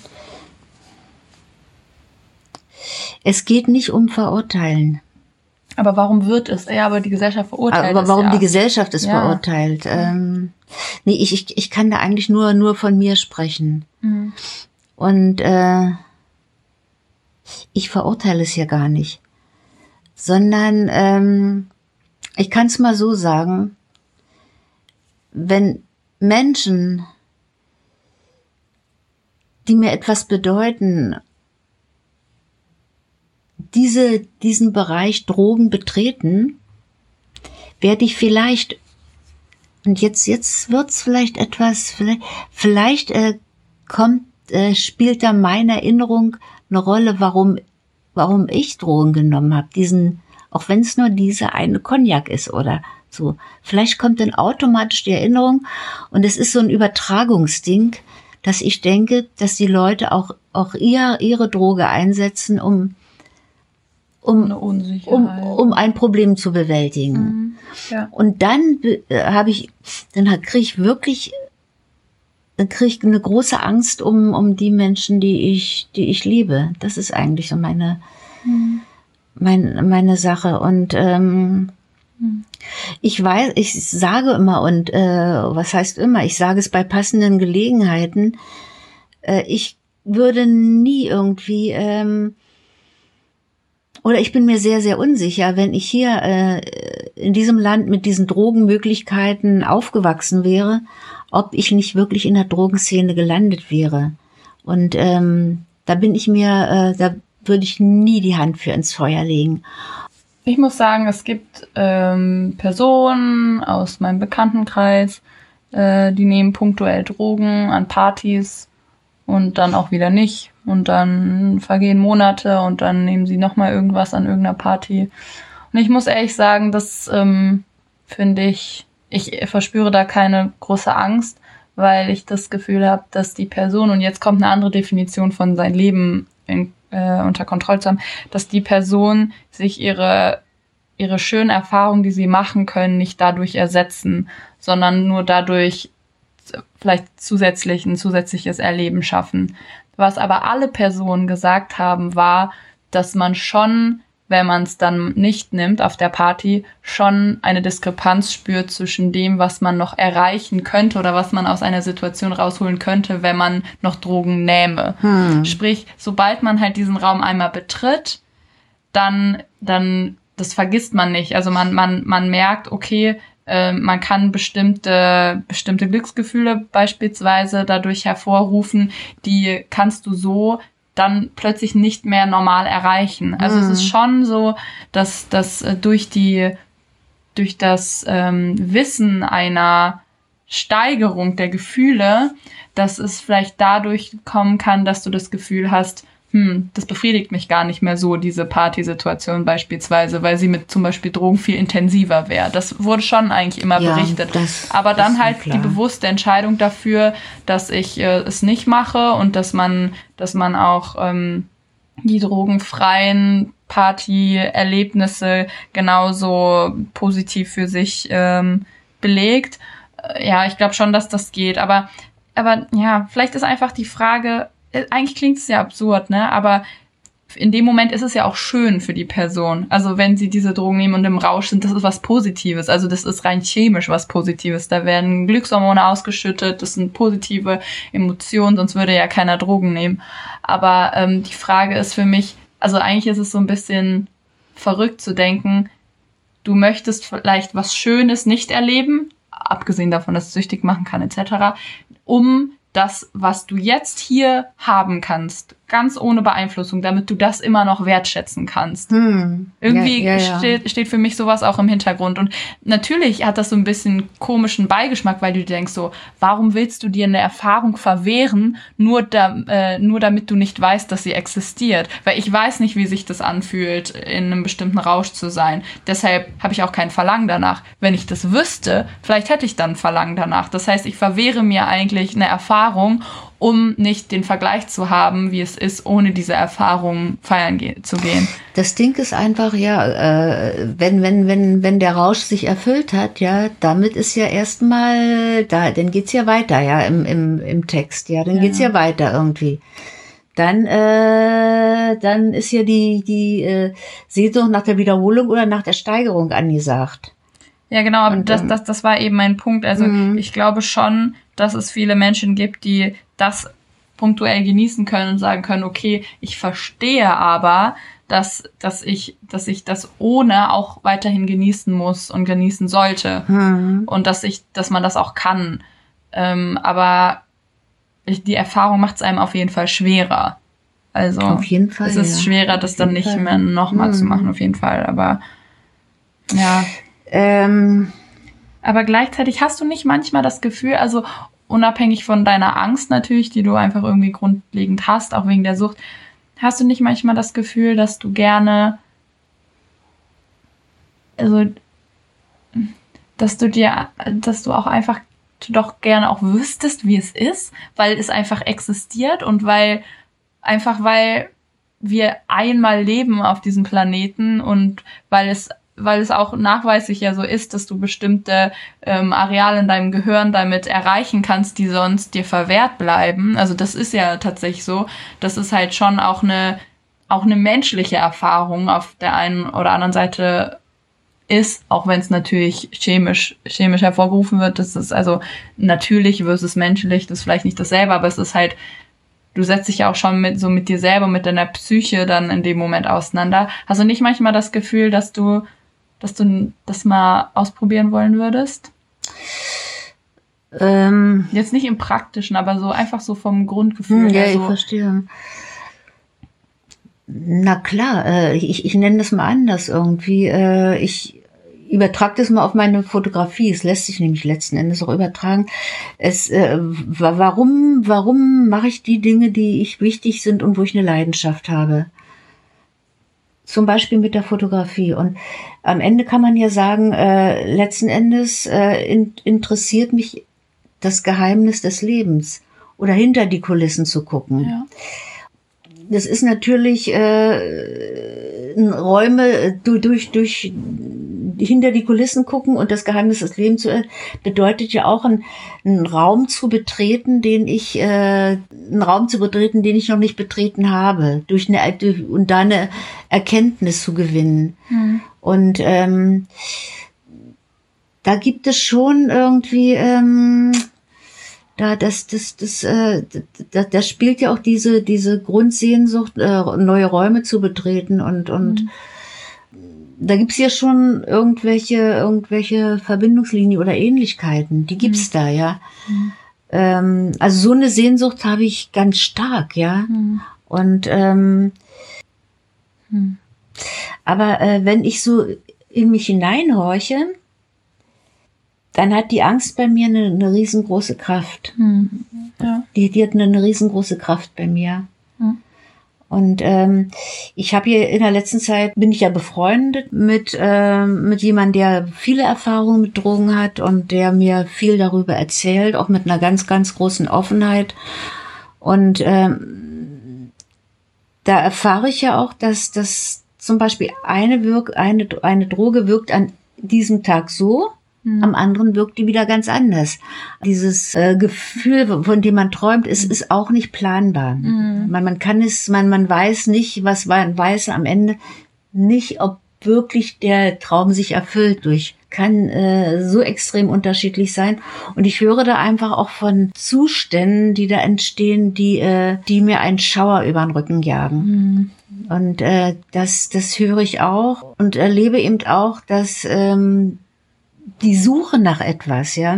Es geht nicht um Verurteilen. Aber warum wird es? Ja, aber die Gesellschaft verurteilt Aber warum es, ja. die Gesellschaft es ja. verurteilt? Ähm, nee, ich, ich, ich kann da eigentlich nur, nur von mir sprechen. Mhm. Und äh, ich verurteile es ja gar nicht. Sondern ähm, ich kann es mal so sagen, wenn Menschen, die mir etwas bedeuten, diese, diesen Bereich Drogen betreten, werde ich vielleicht, und jetzt, jetzt wird's vielleicht etwas, vielleicht, vielleicht äh, kommt, äh, spielt da meine Erinnerung eine Rolle, warum, warum ich Drogen genommen habe, diesen, auch wenn es nur diese eine Cognac ist oder so. Vielleicht kommt dann automatisch die Erinnerung und es ist so ein Übertragungsding, dass ich denke, dass die Leute auch, auch ihr, ihre Droge einsetzen, um Um, um, um ein Problem zu bewältigen. Mhm, ja. Und dann äh, habe ich, dann kriege ich wirklich, dann kriege ich eine große Angst um, um die Menschen, die ich, die ich liebe. Das ist eigentlich so meine, mhm. mein, meine Sache. Und ähm, mhm. ich weiß, ich sage immer, und äh, was heißt immer, ich sage es bei passenden Gelegenheiten, äh, ich würde nie irgendwie ähm, oder ich bin mir sehr, sehr unsicher, wenn ich hier äh, in diesem Land mit diesen Drogenmöglichkeiten aufgewachsen wäre, ob ich nicht wirklich in der Drogenszene gelandet wäre. Und ähm, da bin ich mir, äh, da würde ich nie die Hand für ins Feuer legen. Ich muss sagen, es gibt ähm, Personen aus meinem Bekanntenkreis, äh, die nehmen punktuell Drogen an Partys und dann auch wieder nicht. Und dann vergehen Monate und dann nehmen sie nochmal irgendwas an irgendeiner Party. Und ich muss ehrlich sagen, das ähm, finde ich, ich verspüre da keine große Angst, weil ich das Gefühl habe, dass die Person, und jetzt kommt eine andere Definition von sein Leben in, äh, unter Kontrolle zu haben, dass die Person sich ihre ihre schönen Erfahrungen, die sie machen können, nicht dadurch ersetzen, sondern nur dadurch vielleicht zusätzlich ein zusätzliches Erleben schaffen. Was aber alle Personen gesagt haben, war, dass man schon, wenn man es dann nicht nimmt auf der Party, schon eine Diskrepanz spürt zwischen dem, was man noch erreichen könnte oder was man aus einer Situation rausholen könnte, wenn man noch Drogen nähme. Hm. Sprich, sobald man halt diesen Raum einmal betritt, dann, dann, das vergisst man nicht. Also man, man, man merkt, okay, äh, man kann bestimmte, bestimmte Glücksgefühle beispielsweise dadurch hervorrufen, die kannst du so dann plötzlich nicht mehr normal erreichen. Also mhm. es ist schon so, dass, dass äh, durch die, durch das ähm, Wissen einer Steigerung der Gefühle, dass es vielleicht dadurch kommen kann, dass du das Gefühl hast, hm, das befriedigt mich gar nicht mehr so, diese Partysituation beispielsweise, weil sie mit zum Beispiel Drogen viel intensiver wäre. Das wurde schon eigentlich immer ja, berichtet. Das, Aber dann halt die bewusste Entscheidung dafür, dass ich äh, es nicht mache und dass man, dass man auch ähm, die drogenfreien Partyerlebnisse genauso positiv für sich ähm, belegt. Äh, ja, ich glaube schon, dass das geht. Aber, aber ja, vielleicht ist einfach die Frage, eigentlich klingt es ja absurd, ne? Aber in dem Moment ist es ja auch schön für die Person. Also wenn sie diese Drogen nehmen und im Rausch sind, das ist was Positives. Also das ist rein chemisch was Positives. Da werden Glückshormone ausgeschüttet, das sind positive Emotionen, sonst würde ja keiner Drogen nehmen. Aber ähm, die Frage ist für mich, also eigentlich ist es so ein bisschen verrückt zu denken, du möchtest vielleicht was Schönes nicht erleben, abgesehen davon, dass es süchtig machen kann et cetera, um das, was du jetzt hier haben kannst, ganz ohne Beeinflussung, damit du das immer noch wertschätzen kannst. Hm. Irgendwie ja, ja, ja. Steht, steht für mich sowas auch im Hintergrund. Und natürlich hat das so ein bisschen komischen Beigeschmack, weil du denkst so, warum willst du dir eine Erfahrung verwehren, nur, da, äh, nur damit du nicht weißt, dass sie existiert? Weil ich weiß nicht, wie sich das anfühlt, in einem bestimmten Rausch zu sein. Deshalb habe ich auch kein Verlangen danach. Wenn ich das wüsste, vielleicht hätte ich dann ein Verlangen danach. Das heißt, ich verwehre mir eigentlich eine Erfahrung, um nicht den Vergleich zu haben, wie es ist, ohne diese Erfahrung feiern ge- zu gehen. Das Ding ist einfach, ja, äh, wenn, wenn, wenn, wenn der Rausch sich erfüllt hat, ja, damit ist ja erstmal, da, dann geht's ja weiter, ja, im, im, im Text, ja, dann ja. geht's ja weiter irgendwie. Dann, äh, dann ist ja die, die äh, Sehnsucht nach der Wiederholung oder nach der Steigerung angesagt. Ja, genau, aber das, das, das war eben mein Punkt. Also mhm. ich glaube schon, dass es viele Menschen gibt, die das punktuell genießen können und sagen können, okay, ich verstehe aber, dass, dass ich, dass ich das ohne auch weiterhin genießen muss und genießen sollte. Mhm. Und dass ich, dass man das auch kann. Ähm, aber ich, die Erfahrung macht es einem auf jeden Fall schwerer. Also auf jeden Fall, es ist ja. schwerer, das dann nicht Fall. mehr nochmal mhm. zu machen, auf jeden Fall. Aber ja. Ähm, aber gleichzeitig hast du nicht manchmal das Gefühl, also unabhängig von deiner Angst natürlich, die du einfach irgendwie grundlegend hast, auch wegen der Sucht, hast du nicht manchmal das Gefühl, dass du gerne, also, dass du dir, dass du auch einfach doch gerne auch wüsstest, wie es ist, weil es einfach existiert und weil, einfach weil wir einmal leben auf diesem Planeten und weil es weil es auch nachweislich ja so ist, dass du bestimmte ähm, Areale in deinem Gehirn damit erreichen kannst, die sonst dir verwehrt bleiben. Also das ist ja tatsächlich so. Das ist halt schon auch eine auch eine menschliche Erfahrung auf der einen oder anderen Seite ist, auch wenn es natürlich chemisch chemisch hervorgerufen wird. Das ist also natürlich versus menschlich, das ist vielleicht nicht dasselbe, aber es ist halt, du setzt dich ja auch schon mit so mit dir selber, mit deiner Psyche dann in dem Moment auseinander. Hast du nicht manchmal das Gefühl, dass du dass du das mal ausprobieren wollen würdest? Ähm, Jetzt nicht im Praktischen, aber so einfach so vom Grundgefühl her. Ja, so. ich verstehe. Na klar, äh, ich, ich nenne das mal anders irgendwie. Äh, ich übertrage das mal auf meine Fotografie. Es lässt sich nämlich letzten Endes auch übertragen. Es, äh, warum, warum mache ich die Dinge, die ich wichtig sind und wo ich eine Leidenschaft habe? Zum Beispiel mit der Fotografie. Und am Ende kann man ja sagen, äh, letzten Endes äh, in, interessiert mich das Geheimnis des Lebens oder hinter die Kulissen zu gucken. Ja. Das ist natürlich äh, Räume durch, durch, durch hinter die Kulissen gucken und das Geheimnis des Lebens zu, bedeutet ja auch einen, einen Raum zu betreten, den ich äh, einen Raum zu betreten, den ich noch nicht betreten habe, durch eine durch, und da eine Erkenntnis zu gewinnen. Mhm. Und ähm, da gibt es schon irgendwie ähm, Da, das, das, das, äh, das, das spielt ja auch diese, diese Grundsehnsucht, äh, neue Räume zu betreten und, und mhm. da gibt's ja schon irgendwelche, irgendwelche Verbindungslinien oder Ähnlichkeiten, die gibt's mhm. da, ja. Mhm. Ähm, also so eine Sehnsucht habe ich ganz stark, ja. Mhm. Und, ähm, mhm. aber äh, wenn ich so in mich hineinhorche, dann hat die Angst bei mir eine, eine riesengroße Kraft. Hm. Ja. Die, die hat eine, eine riesengroße Kraft bei mir. Hm. Und ähm, ich habe hier in der letzten Zeit, bin ich ja befreundet mit, ähm, mit jemandem, der viele Erfahrungen mit Drogen hat und der mir viel darüber erzählt, auch mit einer ganz, ganz großen Offenheit. Und ähm, da erfahre ich ja auch, dass, dass zum Beispiel eine, Wirk, eine, eine Droge wirkt an diesem Tag so, Mhm. am anderen wirkt die wieder ganz anders. Dieses äh, Gefühl, von dem man träumt, ist, mhm. ist auch nicht planbar. Mhm. Man, man kann es, man, man weiß nicht, was man weiß am Ende nicht, ob wirklich der Traum sich erfüllt durch. Kann äh, so extrem unterschiedlich sein. Und ich höre da einfach auch von Zuständen, die da entstehen, die, äh, die mir einen Schauer über den Rücken jagen. Mhm. Und äh, das, das höre ich auch und erlebe eben auch, dass ähm, die Suche nach etwas, ja,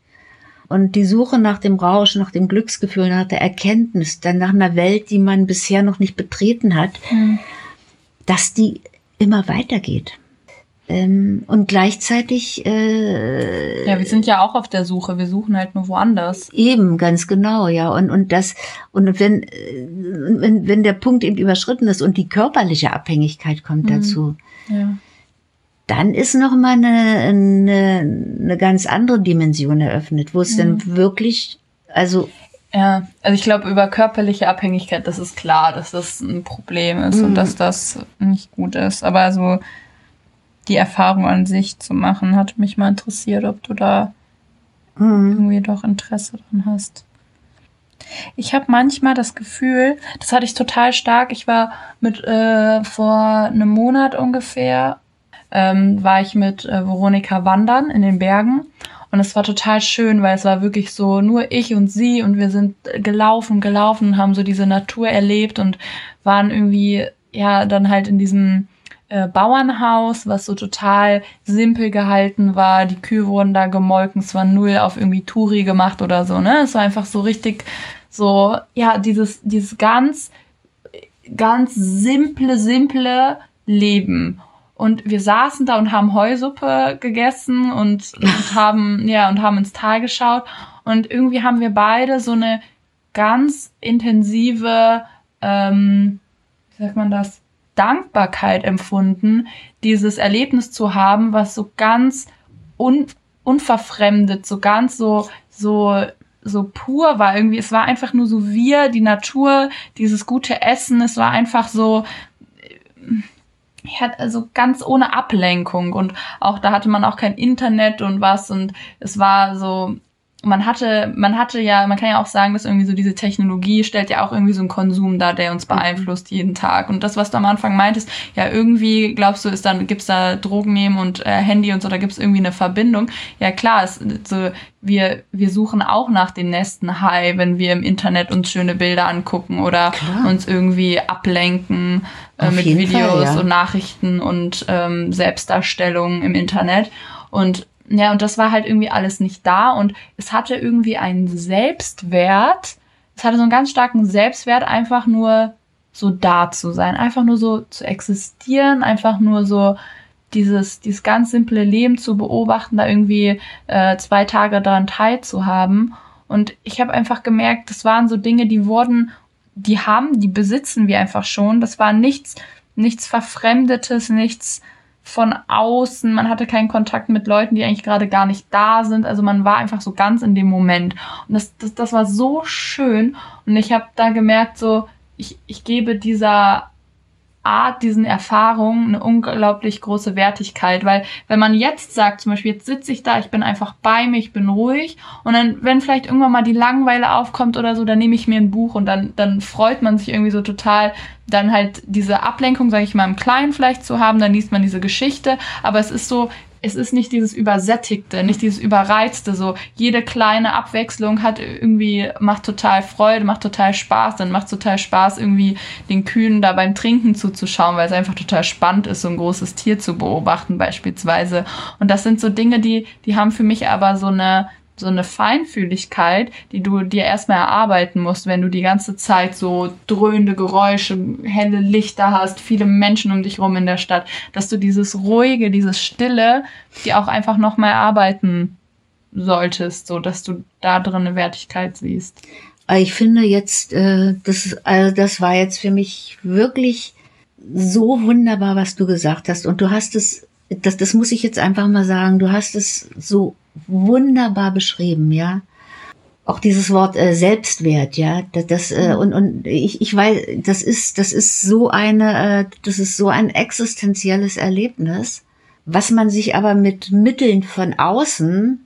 und die Suche nach dem Rausch, nach dem Glücksgefühl, nach der Erkenntnis, dann nach einer Welt, die man bisher noch nicht betreten hat, mhm. dass die immer weitergeht. Ähm, und gleichzeitig... Äh, ja, wir sind ja auch auf der Suche, wir suchen halt nur woanders. Eben, ganz genau, ja. Und, und das, und wenn, wenn, wenn der Punkt eben überschritten ist und die körperliche Abhängigkeit kommt mhm. dazu, ja. dann ist noch mal eine, eine, eine ganz andere Dimension eröffnet, wo es mhm. dann wirklich, also... Ja, also ich glaube, über körperliche Abhängigkeit, das ist klar, dass das ein Problem ist mhm. und dass das nicht gut ist. Aber also die Erfahrung an sich zu machen, hat mich mal interessiert, ob du da mhm. irgendwie doch Interesse dran hast. Ich habe manchmal das Gefühl, das hatte ich total stark, ich war mit äh, vor einem Monat ungefähr, Ähm, war ich mit äh, Veronika wandern in den Bergen und es war total schön, weil es war wirklich so nur ich und sie und wir sind gelaufen, gelaufen und haben so diese Natur erlebt und waren irgendwie ja dann halt in diesem äh, Bauernhaus, was so total simpel gehalten war, die Kühe wurden da gemolken, es war null auf irgendwie Touri gemacht oder so, ne, es war einfach so richtig so, ja, dieses dieses ganz ganz simple, simple Leben. Und wir saßen da und haben Heusuppe gegessen und, und haben, ja, und haben ins Tal geschaut. Und irgendwie haben wir beide so eine ganz intensive, ähm, wie sagt man das, Dankbarkeit empfunden, dieses Erlebnis zu haben, was so ganz un, unverfremdet, so ganz so, so, so pur war irgendwie. Es war einfach nur so wir, die Natur, dieses gute Essen. Es war einfach so, ich hatte also ganz ohne Ablenkung und auch da hatte man auch kein Internet und was und es war so, man hatte, man hatte ja, man kann ja auch sagen, dass irgendwie so diese Technologie stellt ja auch irgendwie so einen Konsum dar, der uns beeinflusst jeden Tag. Und das, was du am Anfang meintest, ja irgendwie, glaubst du, ist dann, gibt's da Drogen nehmen und äh, Handy und so, da gibt's irgendwie eine Verbindung. Ja klar, es, so, wir, wir suchen auch nach dem nächsten High, wenn wir im Internet uns schöne Bilder angucken oder klar. uns irgendwie ablenken äh, mit Videos Fall, ja. und Nachrichten und ähm, Selbstdarstellungen im Internet. Und ja, und das war halt irgendwie alles nicht da und es hatte irgendwie einen Selbstwert, es hatte so einen ganz starken Selbstwert, einfach nur so da zu sein, einfach nur so zu existieren, einfach nur so dieses, dieses ganz simple Leben zu beobachten, da irgendwie äh, zwei Tage daran teilzuhaben. Und ich habe einfach gemerkt, das waren so Dinge, die wurden, die haben, die besitzen wir einfach schon. Das war nichts, nichts Verfremdetes, nichts von außen. Man hatte keinen Kontakt mit Leuten, die eigentlich gerade gar nicht da sind. Also man war einfach so ganz in dem Moment. Und das, das, das war so schön. Und ich habe da gemerkt, so, ich, ich gebe dieser Art, diesen Erfahrungen eine unglaublich große Wertigkeit, weil wenn man jetzt sagt, zum Beispiel, jetzt sitze ich da, ich bin einfach bei mir, ich bin ruhig und dann, wenn vielleicht irgendwann mal die Langeweile aufkommt oder so, dann nehme ich mir ein Buch und dann, dann freut man sich irgendwie so total, dann halt diese Ablenkung, sage ich mal, im Kleinen vielleicht zu haben, dann liest man diese Geschichte, aber es ist so, es ist nicht dieses Übersättigte, nicht dieses Überreizte, so jede kleine Abwechslung hat irgendwie, macht total Freude, macht total Spaß, dann macht total Spaß, irgendwie den Kühen da beim Trinken zuzuschauen, weil es einfach total spannend ist, so ein großes Tier zu beobachten beispielsweise. Und das sind so Dinge, die, die haben für mich aber so eine, so eine Feinfühligkeit, die du dir erstmal erarbeiten musst, wenn du die ganze Zeit so dröhnende Geräusche, helle Lichter hast, viele Menschen um dich rum in der Stadt, dass du dieses Ruhige, dieses Stille, die auch einfach nochmal erarbeiten solltest, so dass du da drin eine Wertigkeit siehst. Ich finde jetzt, äh, das, also das war jetzt für mich wirklich so wunderbar, was du gesagt hast. Und du hast es, das, das muss ich jetzt einfach mal sagen, du hast es so wunderbar beschrieben, ja. Auch dieses Wort äh, Selbstwert, ja, das, das äh, und und ich ich weiß, das ist das ist so eine, äh, das ist so ein existenzielles Erlebnis, was man sich aber mit Mitteln von außen,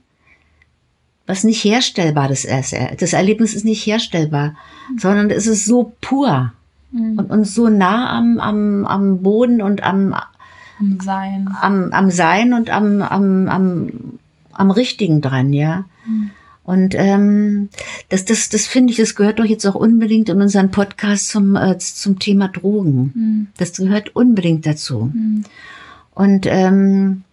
was nicht herstellbar das ist, das Erlebnis ist nicht herstellbar, mhm. sondern es ist so pur mhm. und und so nah am am am Boden und am am Sein, am am Sein und am am am am Richtigen dran, ja. Mhm. Und ähm, das, das, das finde ich, das gehört doch jetzt auch unbedingt in unseren Podcast zum äh, zum Thema Drogen. Mhm. Das gehört unbedingt dazu. Mhm. Und ähm,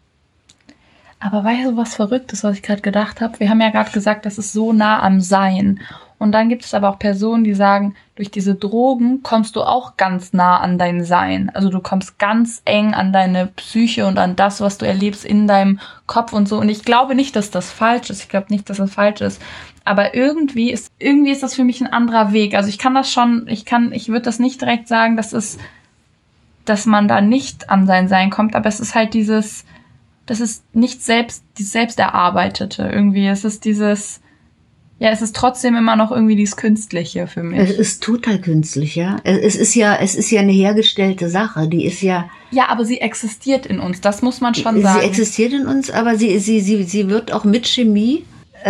aber weißt du, was Verrücktes, was ich gerade gedacht habe? Wir haben ja gerade gesagt, das ist so nah am Sein. Und dann gibt es aber auch Personen, die sagen, durch diese Drogen kommst du auch ganz nah an dein Sein. Also du kommst ganz eng an deine Psyche und an das, was du erlebst in deinem Kopf und so. Und ich glaube nicht, dass das falsch ist. Ich glaube nicht, dass das falsch ist. Aber irgendwie ist, irgendwie ist das für mich ein anderer Weg. Also ich kann das schon, ich kann, ich würde das nicht direkt sagen, dass es, dass man da nicht an sein Sein kommt. Aber es ist halt dieses, das ist nicht selbst, dieses Selbsterarbeitete irgendwie. Es ist dieses, ja, es ist trotzdem immer noch irgendwie dieses Künstliche für mich. Es ist total künstlich, ja. Es ist ja, es ist ja eine hergestellte Sache. Die ist ja. Ja, aber sie existiert in uns. Das muss man schon sagen. Sie existiert in uns, aber sie, sie, sie, sie wird auch mit Chemie.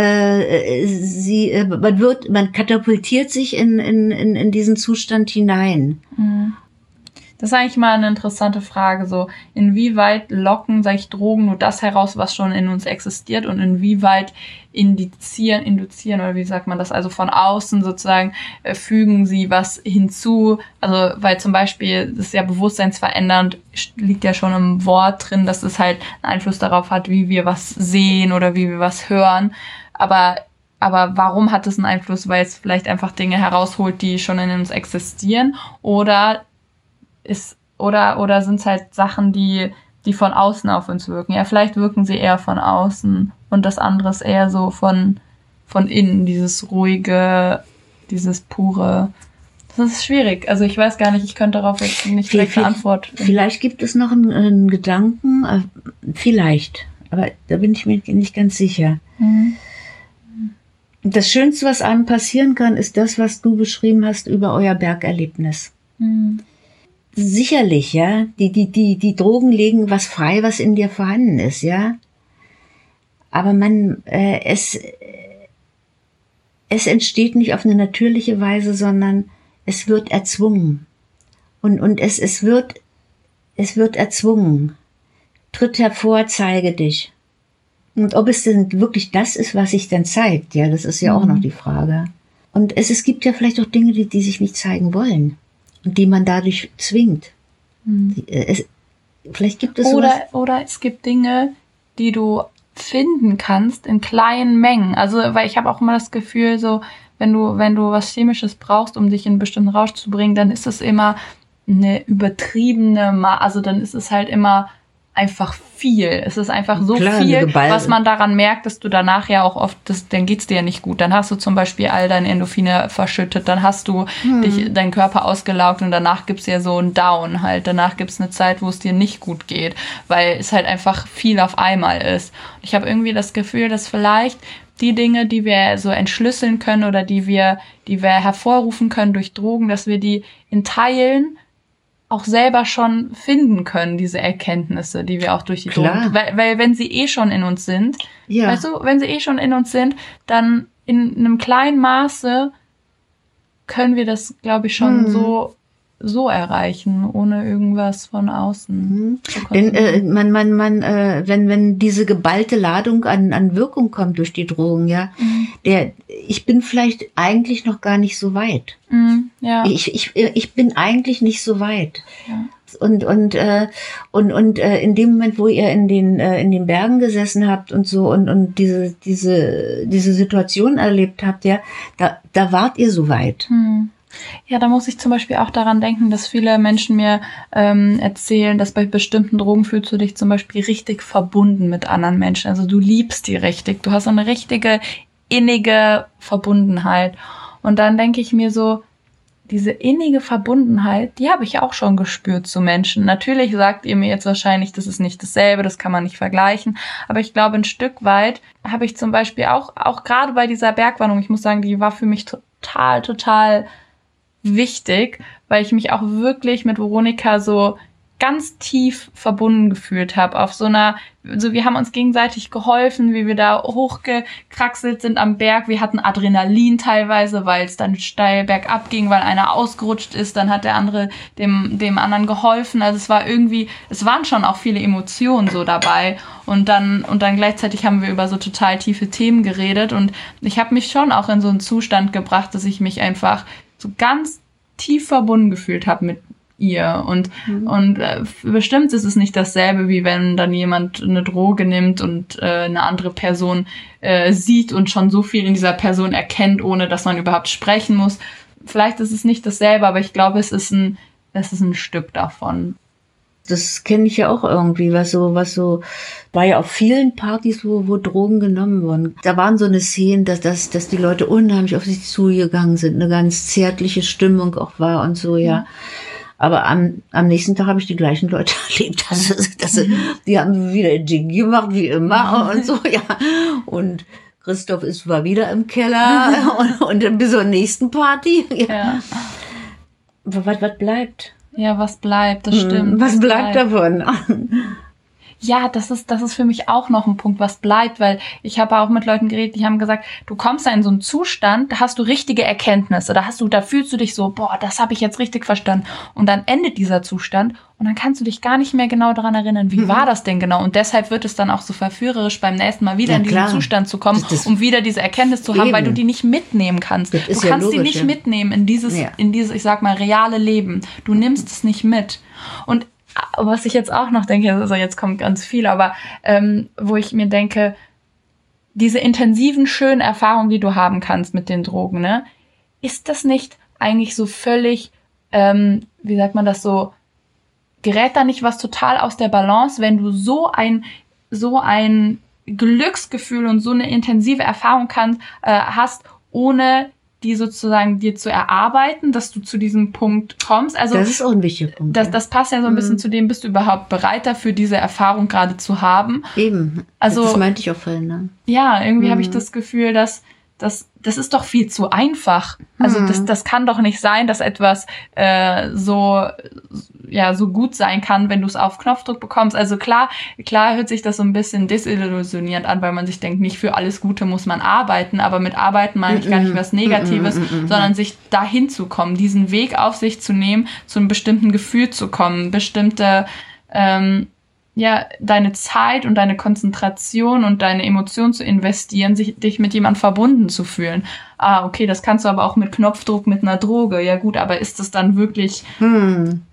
Äh, sie, man wird, man katapultiert sich in, in, in, in diesen Zustand hinein. Mhm. Das ist eigentlich mal eine interessante Frage, so inwieweit locken, sag ich, Drogen nur das heraus, was schon in uns existiert und inwieweit indizieren, induzieren oder wie sagt man das, also von außen sozusagen äh, fügen sie was hinzu, also weil zum Beispiel, das ist ja bewusstseinsverändernd, liegt ja schon im Wort drin, dass es halt einen Einfluss darauf hat, wie wir was sehen oder wie wir was hören, aber Aber warum hat es einen Einfluss? Weil es vielleicht einfach Dinge herausholt, die schon in uns existieren, oder ist, oder, oder sind es halt Sachen, die, die von außen auf uns wirken. Ja, vielleicht wirken sie eher von außen und das andere ist eher so von, von innen, dieses ruhige, dieses pure. Das ist schwierig. Also ich weiß gar nicht, ich könnte darauf jetzt nicht direkt eine Antwort finden. Vielleicht gibt es noch einen, einen Gedanken, vielleicht, aber da bin ich mir nicht ganz sicher. Mhm. Das Schönste, was einem passieren kann, ist das, was du beschrieben hast über euer Bergerlebnis. Mhm. Sicherlich, ja, die, die, die, die Drogen legen was frei, was in dir vorhanden ist, ja. Aber man, äh, es, es entsteht nicht auf eine natürliche Weise, sondern es wird erzwungen. Und, und es, es wird, es wird erzwungen. Tritt hervor, zeige dich. Und ob es denn wirklich das ist, was sich dann zeigt, ja, das ist ja auch mhm. noch die Frage. Und es, es gibt ja vielleicht auch Dinge, die, die sich nicht zeigen wollen. Und die man dadurch zwingt. Hm. Es, vielleicht gibt es oder, oder es gibt Dinge, die du finden kannst in kleinen Mengen. Also, weil ich habe auch immer das Gefühl, so, wenn du, wenn du was Chemisches brauchst, um dich in einen bestimmten Rausch zu bringen, dann ist es immer eine übertriebene, Ma- also dann ist es halt immer einfach viel. Es ist einfach so Klar, viel, eine Geball- was man daran merkt, dass du danach ja auch oft, das, dann geht's dir ja nicht gut. Dann hast du zum Beispiel all deine Endorphine verschüttet, dann hast du Hm. dich, deinen Körper ausgelaugt und danach gibt's ja so einen Down halt. Danach gibt's eine Zeit, wo es dir nicht gut geht, weil es halt einfach viel auf einmal ist. Ich habe irgendwie das Gefühl, dass vielleicht die Dinge, die wir so entschlüsseln können oder die wir, die wir hervorrufen können durch Drogen, dass wir die in Teilen auch selber schon finden können, diese Erkenntnisse, die wir auch durch die Klar. Drogen, weil, weil wenn sie eh schon in uns sind, Ja. weißt du, wenn sie eh schon in uns sind, dann in einem kleinen Maße können wir das, glaube ich, schon Hm. so so erreichen, ohne irgendwas von außen. Mhm. zu Denn äh, konsumieren. man, man, man, äh, wenn, wenn diese geballte Ladung an, an Wirkung kommt durch die Drogen, ja, Mhm. der, ich bin vielleicht eigentlich noch gar nicht so weit. Mhm, ja. Ich, ich, ich bin eigentlich nicht so weit. Ja. Und und äh, und und äh, in dem Moment, wo ihr in den äh, in den Bergen gesessen habt und so und und diese diese diese Situation erlebt habt, ja, da da wart ihr so weit. Hm. Ja, da muss ich zum Beispiel auch daran denken, dass viele Menschen mir ähm, erzählen, dass bei bestimmten Drogen fühlst du dich zum Beispiel richtig verbunden mit anderen Menschen. Also du liebst die richtig. Du hast so eine richtige innige Verbundenheit. Und dann denke ich mir so, diese innige Verbundenheit, die habe ich auch schon gespürt zu Menschen. Natürlich sagt ihr mir jetzt wahrscheinlich, das ist nicht dasselbe, das kann man nicht vergleichen. Aber ich glaube, ein Stück weit habe ich zum Beispiel auch, auch gerade bei dieser Bergwanderung, ich muss sagen, die war für mich total, total wichtig, weil ich mich auch wirklich mit Veronika so ganz tief verbunden gefühlt habe, auf so einer, so wir haben uns gegenseitig geholfen, wie wir da hochgekraxelt sind am Berg, wir hatten Adrenalin teilweise, weil es dann steil bergab ging, weil einer ausgerutscht ist, dann hat der andere dem dem anderen geholfen, also es war irgendwie, es waren schon auch viele Emotionen so dabei und dann und dann gleichzeitig haben wir über so total tiefe Themen geredet und ich habe mich schon auch in so einen Zustand gebracht, dass ich mich einfach so ganz tief verbunden gefühlt habe mit ihr und mhm. und äh, bestimmt ist es nicht dasselbe, wie wenn dann jemand eine Droge nimmt und äh, eine andere Person äh, sieht und schon so viel in dieser Person erkennt, ohne dass man überhaupt sprechen muss. Vielleicht ist es nicht dasselbe, aber ich glaube, es ist ein es ist ein Stück davon. Das kenne ich ja auch irgendwie, was so, was so, war ja auf vielen Partys, wo, wo Drogen genommen wurden. Da waren so eine Szene, dass, dass, dass die Leute unheimlich auf sich zugegangen sind, eine ganz zärtliche Stimmung auch war und so, ja. ja. Aber am, am nächsten Tag habe ich die gleichen Leute erlebt. Das, das, das, die haben wieder ein Ding gemacht, wie immer und so, ja. Und Christoph ist, war wieder im Keller und, und bis zur nächsten Party. Ja. ja. Was, was bleibt? Ja, was bleibt, das stimmt. Was bleibt, bleibt davon? Ja, das ist, das ist für mich auch noch ein Punkt, was bleibt, weil ich habe auch mit Leuten geredet, die haben gesagt, du kommst da in so einen Zustand, da hast du richtige Erkenntnisse, da hast du, da fühlst du dich so, boah, das habe ich jetzt richtig verstanden. Und dann endet dieser Zustand und dann kannst du dich gar nicht mehr genau daran erinnern, wie mhm. war das denn genau? Und deshalb wird es dann auch so verführerisch, beim nächsten Mal wieder ja, in diesen klar. Zustand zu kommen, das, das um wieder diese Erkenntnis zu haben, eben. Weil du die nicht mitnehmen kannst. Das du kannst ja logisch, die nicht ja. mitnehmen in dieses, ja. in dieses, ich sag mal, reale Leben. Du nimmst es nicht mit. Und was ich jetzt auch noch denke, also jetzt kommt ganz viel, aber ähm, wo ich mir denke, diese intensiven, schönen Erfahrungen, die du haben kannst mit den Drogen, ne, ist das nicht eigentlich so völlig, ähm, wie sagt man das so, gerät da nicht was total aus der Balance, wenn du so ein, so ein Glücksgefühl und so eine intensive Erfahrung kann, äh, hast, ohne die sozusagen dir zu erarbeiten, dass du zu diesem Punkt kommst. Also das ist auch ein wichtiger Punkt. Das, das passt ja so ein bisschen mhm. zu dem, bist du überhaupt bereit dafür, diese Erfahrung gerade zu haben? Eben. Also das meinte ich auch vorhin. Ne? Ja, irgendwie mhm. habe ich das Gefühl, dass das, das ist doch viel zu einfach. Also mhm. das, das kann doch nicht sein, dass etwas äh, so ja so gut sein kann, wenn du es auf Knopfdruck bekommst. Also klar, klar hört sich das so ein bisschen desillusionierend an, weil man sich denkt, nicht für alles Gute muss man arbeiten, aber mit arbeiten meine ich gar nicht was Negatives, mm, mm, mm, mm, sondern sich dahin zu kommen, diesen Weg auf sich zu nehmen, zu einem bestimmten Gefühl zu kommen, bestimmte ähm, ja, deine Zeit und deine Konzentration und deine Emotionen zu investieren, sich, dich mit jemandem verbunden zu fühlen. Ah, okay, das kannst du aber auch mit Knopfdruck, mit einer Droge. Ja gut, aber ist das dann wirklich... Hm.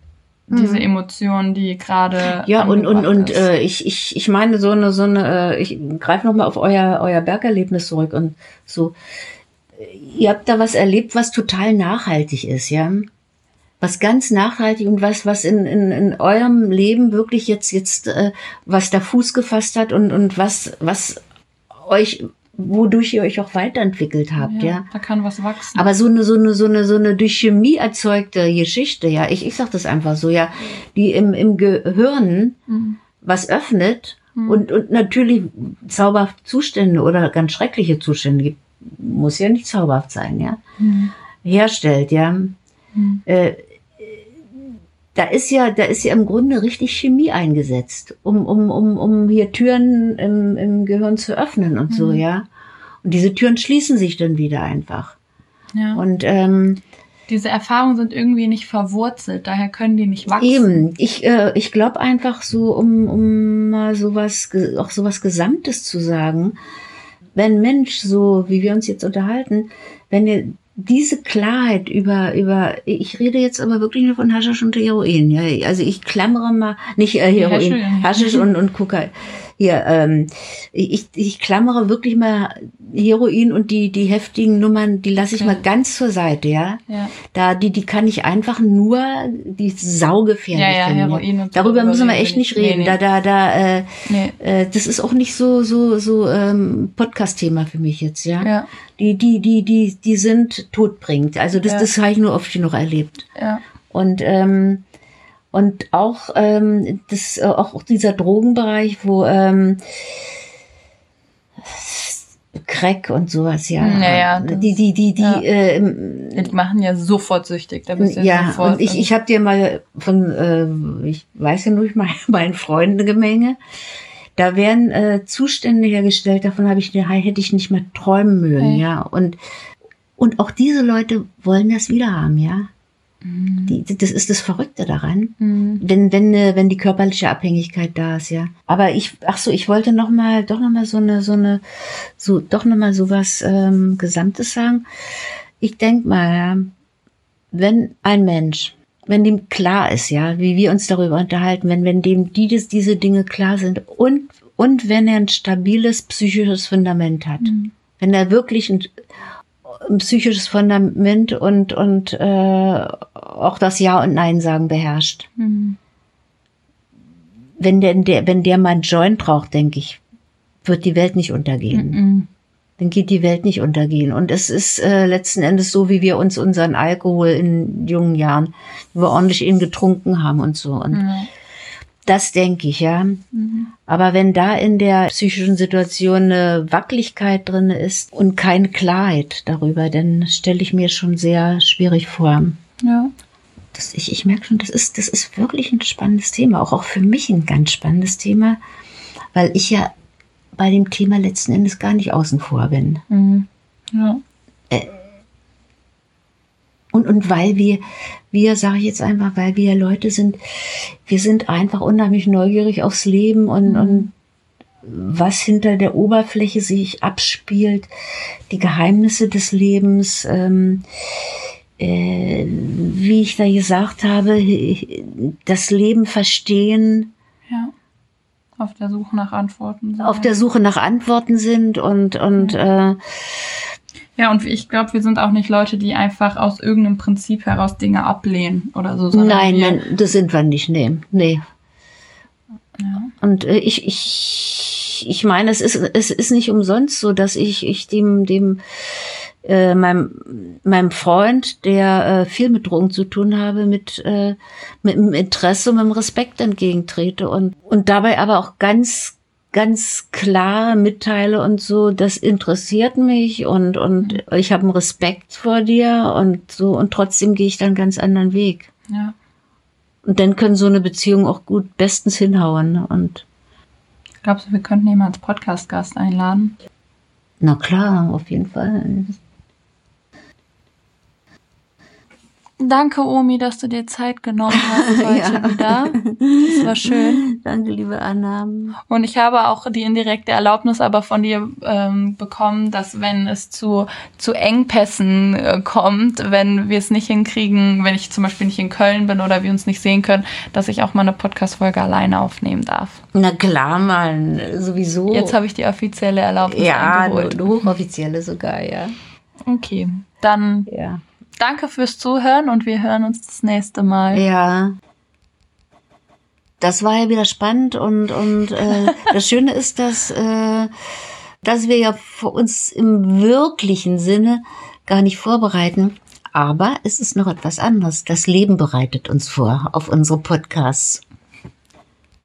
diese Emotionen, die gerade ja und und und ist. äh, ich ich ich meine so eine so eine äh, ich greife noch mal auf euer euer Bergerlebnis zurück und so. Ihr habt da was erlebt, was total nachhaltig ist, ja, was ganz nachhaltig und was was in in, in eurem Leben wirklich jetzt jetzt äh, was da Fuß gefasst hat und und was was euch wodurch ihr euch auch weiterentwickelt habt, ja. ja. Da kann was wachsen. Aber so eine, so eine, so eine, so eine durch Chemie erzeugte Geschichte, ja, ich, ich sag das einfach so, ja, die im, im Gehirn mhm. was öffnet mhm. und, und natürlich zauberhafte Zustände oder ganz schreckliche Zustände gibt, muss ja nicht zauberhaft sein, ja, mhm. herstellt, ja. Mhm. Äh, da ist ja, da ist ja im Grunde richtig Chemie eingesetzt, um, um, um, um hier Türen im, im Gehirn zu öffnen und mhm. so, ja. Und diese Türen schließen sich dann wieder einfach. Ja. Und, ähm, diese Erfahrungen sind irgendwie nicht verwurzelt, daher können die nicht wachsen. Eben, ich, äh, ich glaube einfach so, um, um mal sowas, auch sowas Gesamtes zu sagen, wenn Mensch, so wie wir uns jetzt unterhalten, wenn ihr diese Klarheit über, über, ich rede jetzt aber wirklich nur von Haschisch und Heroin, ja, also ich klammere mal, nicht äh, Heroin, Haschisch und, und Kokain, hier, ähm, ich, ich klammere wirklich mal Heroin und die, die heftigen Nummern, die lasse ich okay. mal ganz zur Seite, ja, ja. da, die, die kann ich einfach nur, die saugefährlich ja, ja, finden. Heroin und darüber müssen wir echt nicht reden, nee, nee. da, da, da, äh, nee. äh, das ist auch nicht so, so, so, ähm, Podcast-Thema für mich jetzt, ja. ja. Die, die, die, die, die sind todbringend. Also das, ja. das habe ich nur oft genug erlebt. Ja. Und, ähm, und auch, ähm, das, auch dieser Drogenbereich, wo, ähm, Crack und sowas, ja. Naja, die, die, die, die, ja. äh, die machen ja sofort süchtig. Da bist du ja, sofort und ich, ich habe dir mal von, äh, ich weiß ja nur, mein, meinen Freunden Gemenge, da werden äh, Zustände hergestellt, davon habe ich, hätte ich nicht mehr träumen mögen, hey. ja. Und, und auch diese Leute wollen das wieder haben, ja. Mhm. Die, das ist das Verrückte daran, mhm. wenn, wenn, wenn die körperliche Abhängigkeit da ist, ja. Aber ich, ach so, ich wollte noch mal, doch noch mal so eine, so eine, so, doch noch mal so was ähm, Gesamtes sagen. Ich denk mal, ja, wenn ein Mensch, wenn dem klar ist, ja, wie wir uns darüber unterhalten, wenn, wenn dem die, diese Dinge klar sind und, und wenn er ein stabiles psychisches Fundament hat, mhm. wenn er wirklich ein, ein psychisches Fundament und, und äh, auch das Ja und Nein sagen beherrscht. Mhm. Wenn der, der, wenn der mal einen Joint raucht, denke ich, wird die Welt nicht untergehen. Mhm. Dann geht die Welt nicht untergehen. Und es ist äh, letzten Endes so, wie wir uns unseren Alkohol in jungen Jahren, wie wir ordentlich ihn getrunken haben und so. Und mhm. das denke ich, ja. Mhm. Aber wenn da in der psychischen Situation eine Wackeligkeit drin ist und keine Klarheit darüber, dann stelle ich mir schon sehr schwierig vor. Ja. Das, ich, ich merke schon, das ist, das ist wirklich ein spannendes Thema. Auch, auch für mich ein ganz spannendes Thema, weil ich ja bei dem Thema letzten Endes gar nicht außen vor bin. Mhm. Ja. Äh, und, und weil wir, wir, sage ich jetzt einfach, weil wir Leute sind, wir sind einfach unheimlich neugierig aufs Leben und, mhm. und was hinter der Oberfläche sich abspielt, die Geheimnisse des Lebens, ähm, äh, wie ich da gesagt habe, das Leben verstehen. Ja. Auf der Suche nach Antworten sind. Auf der Suche nach Antworten sind und, und ja. äh, ja, und ich glaube, wir sind auch nicht Leute, die einfach aus irgendeinem Prinzip heraus Dinge ablehnen oder so. Nein, wir, nein, das sind wir nicht, nee, nee. Ja. Und äh, ich, ich, ich meine, es ist, es ist nicht umsonst so, dass ich, ich dem, dem, äh, meinem, meinem Freund, der äh, viel mit Drogen zu tun habe, mit, äh, mit dem Interesse und mit dem Respekt entgegentrete und, und dabei aber auch ganz, ganz klar mitteile und so, das interessiert mich und, und mhm. ich habe einen Respekt vor dir und so, und trotzdem gehe ich dann einen ganz anderen Weg. Ja. Und dann können so eine Beziehung auch gut bestens hinhauen. Und glaubst du, wir könnten jemanden als Podcast-Gast einladen? Na klar, auf jeden Fall. Danke, Omi, dass du dir Zeit genommen hast heute Ja. wieder. Das war schön. Danke, liebe Anna. Und ich habe auch die indirekte Erlaubnis aber von dir ähm, bekommen, dass wenn es zu, zu Engpässen äh, kommt, wenn wir es nicht hinkriegen, wenn ich zum Beispiel nicht in Köln bin oder wir uns nicht sehen können, dass ich auch mal eine Podcast-Folge alleine aufnehmen darf. Na klar, Mann, sowieso. Jetzt habe ich die offizielle Erlaubnis ja, eingeholt. eine hochoffizielle sogar, ja. Okay, dann Ja. danke fürs Zuhören und wir hören uns das nächste Mal. Ja. Das war ja wieder spannend und, und äh, das Schöne ist, dass, äh, dass wir ja für uns im wirklichen Sinne gar nicht vorbereiten. Aber es ist noch etwas anderes. Das Leben bereitet uns vor auf unsere Podcasts.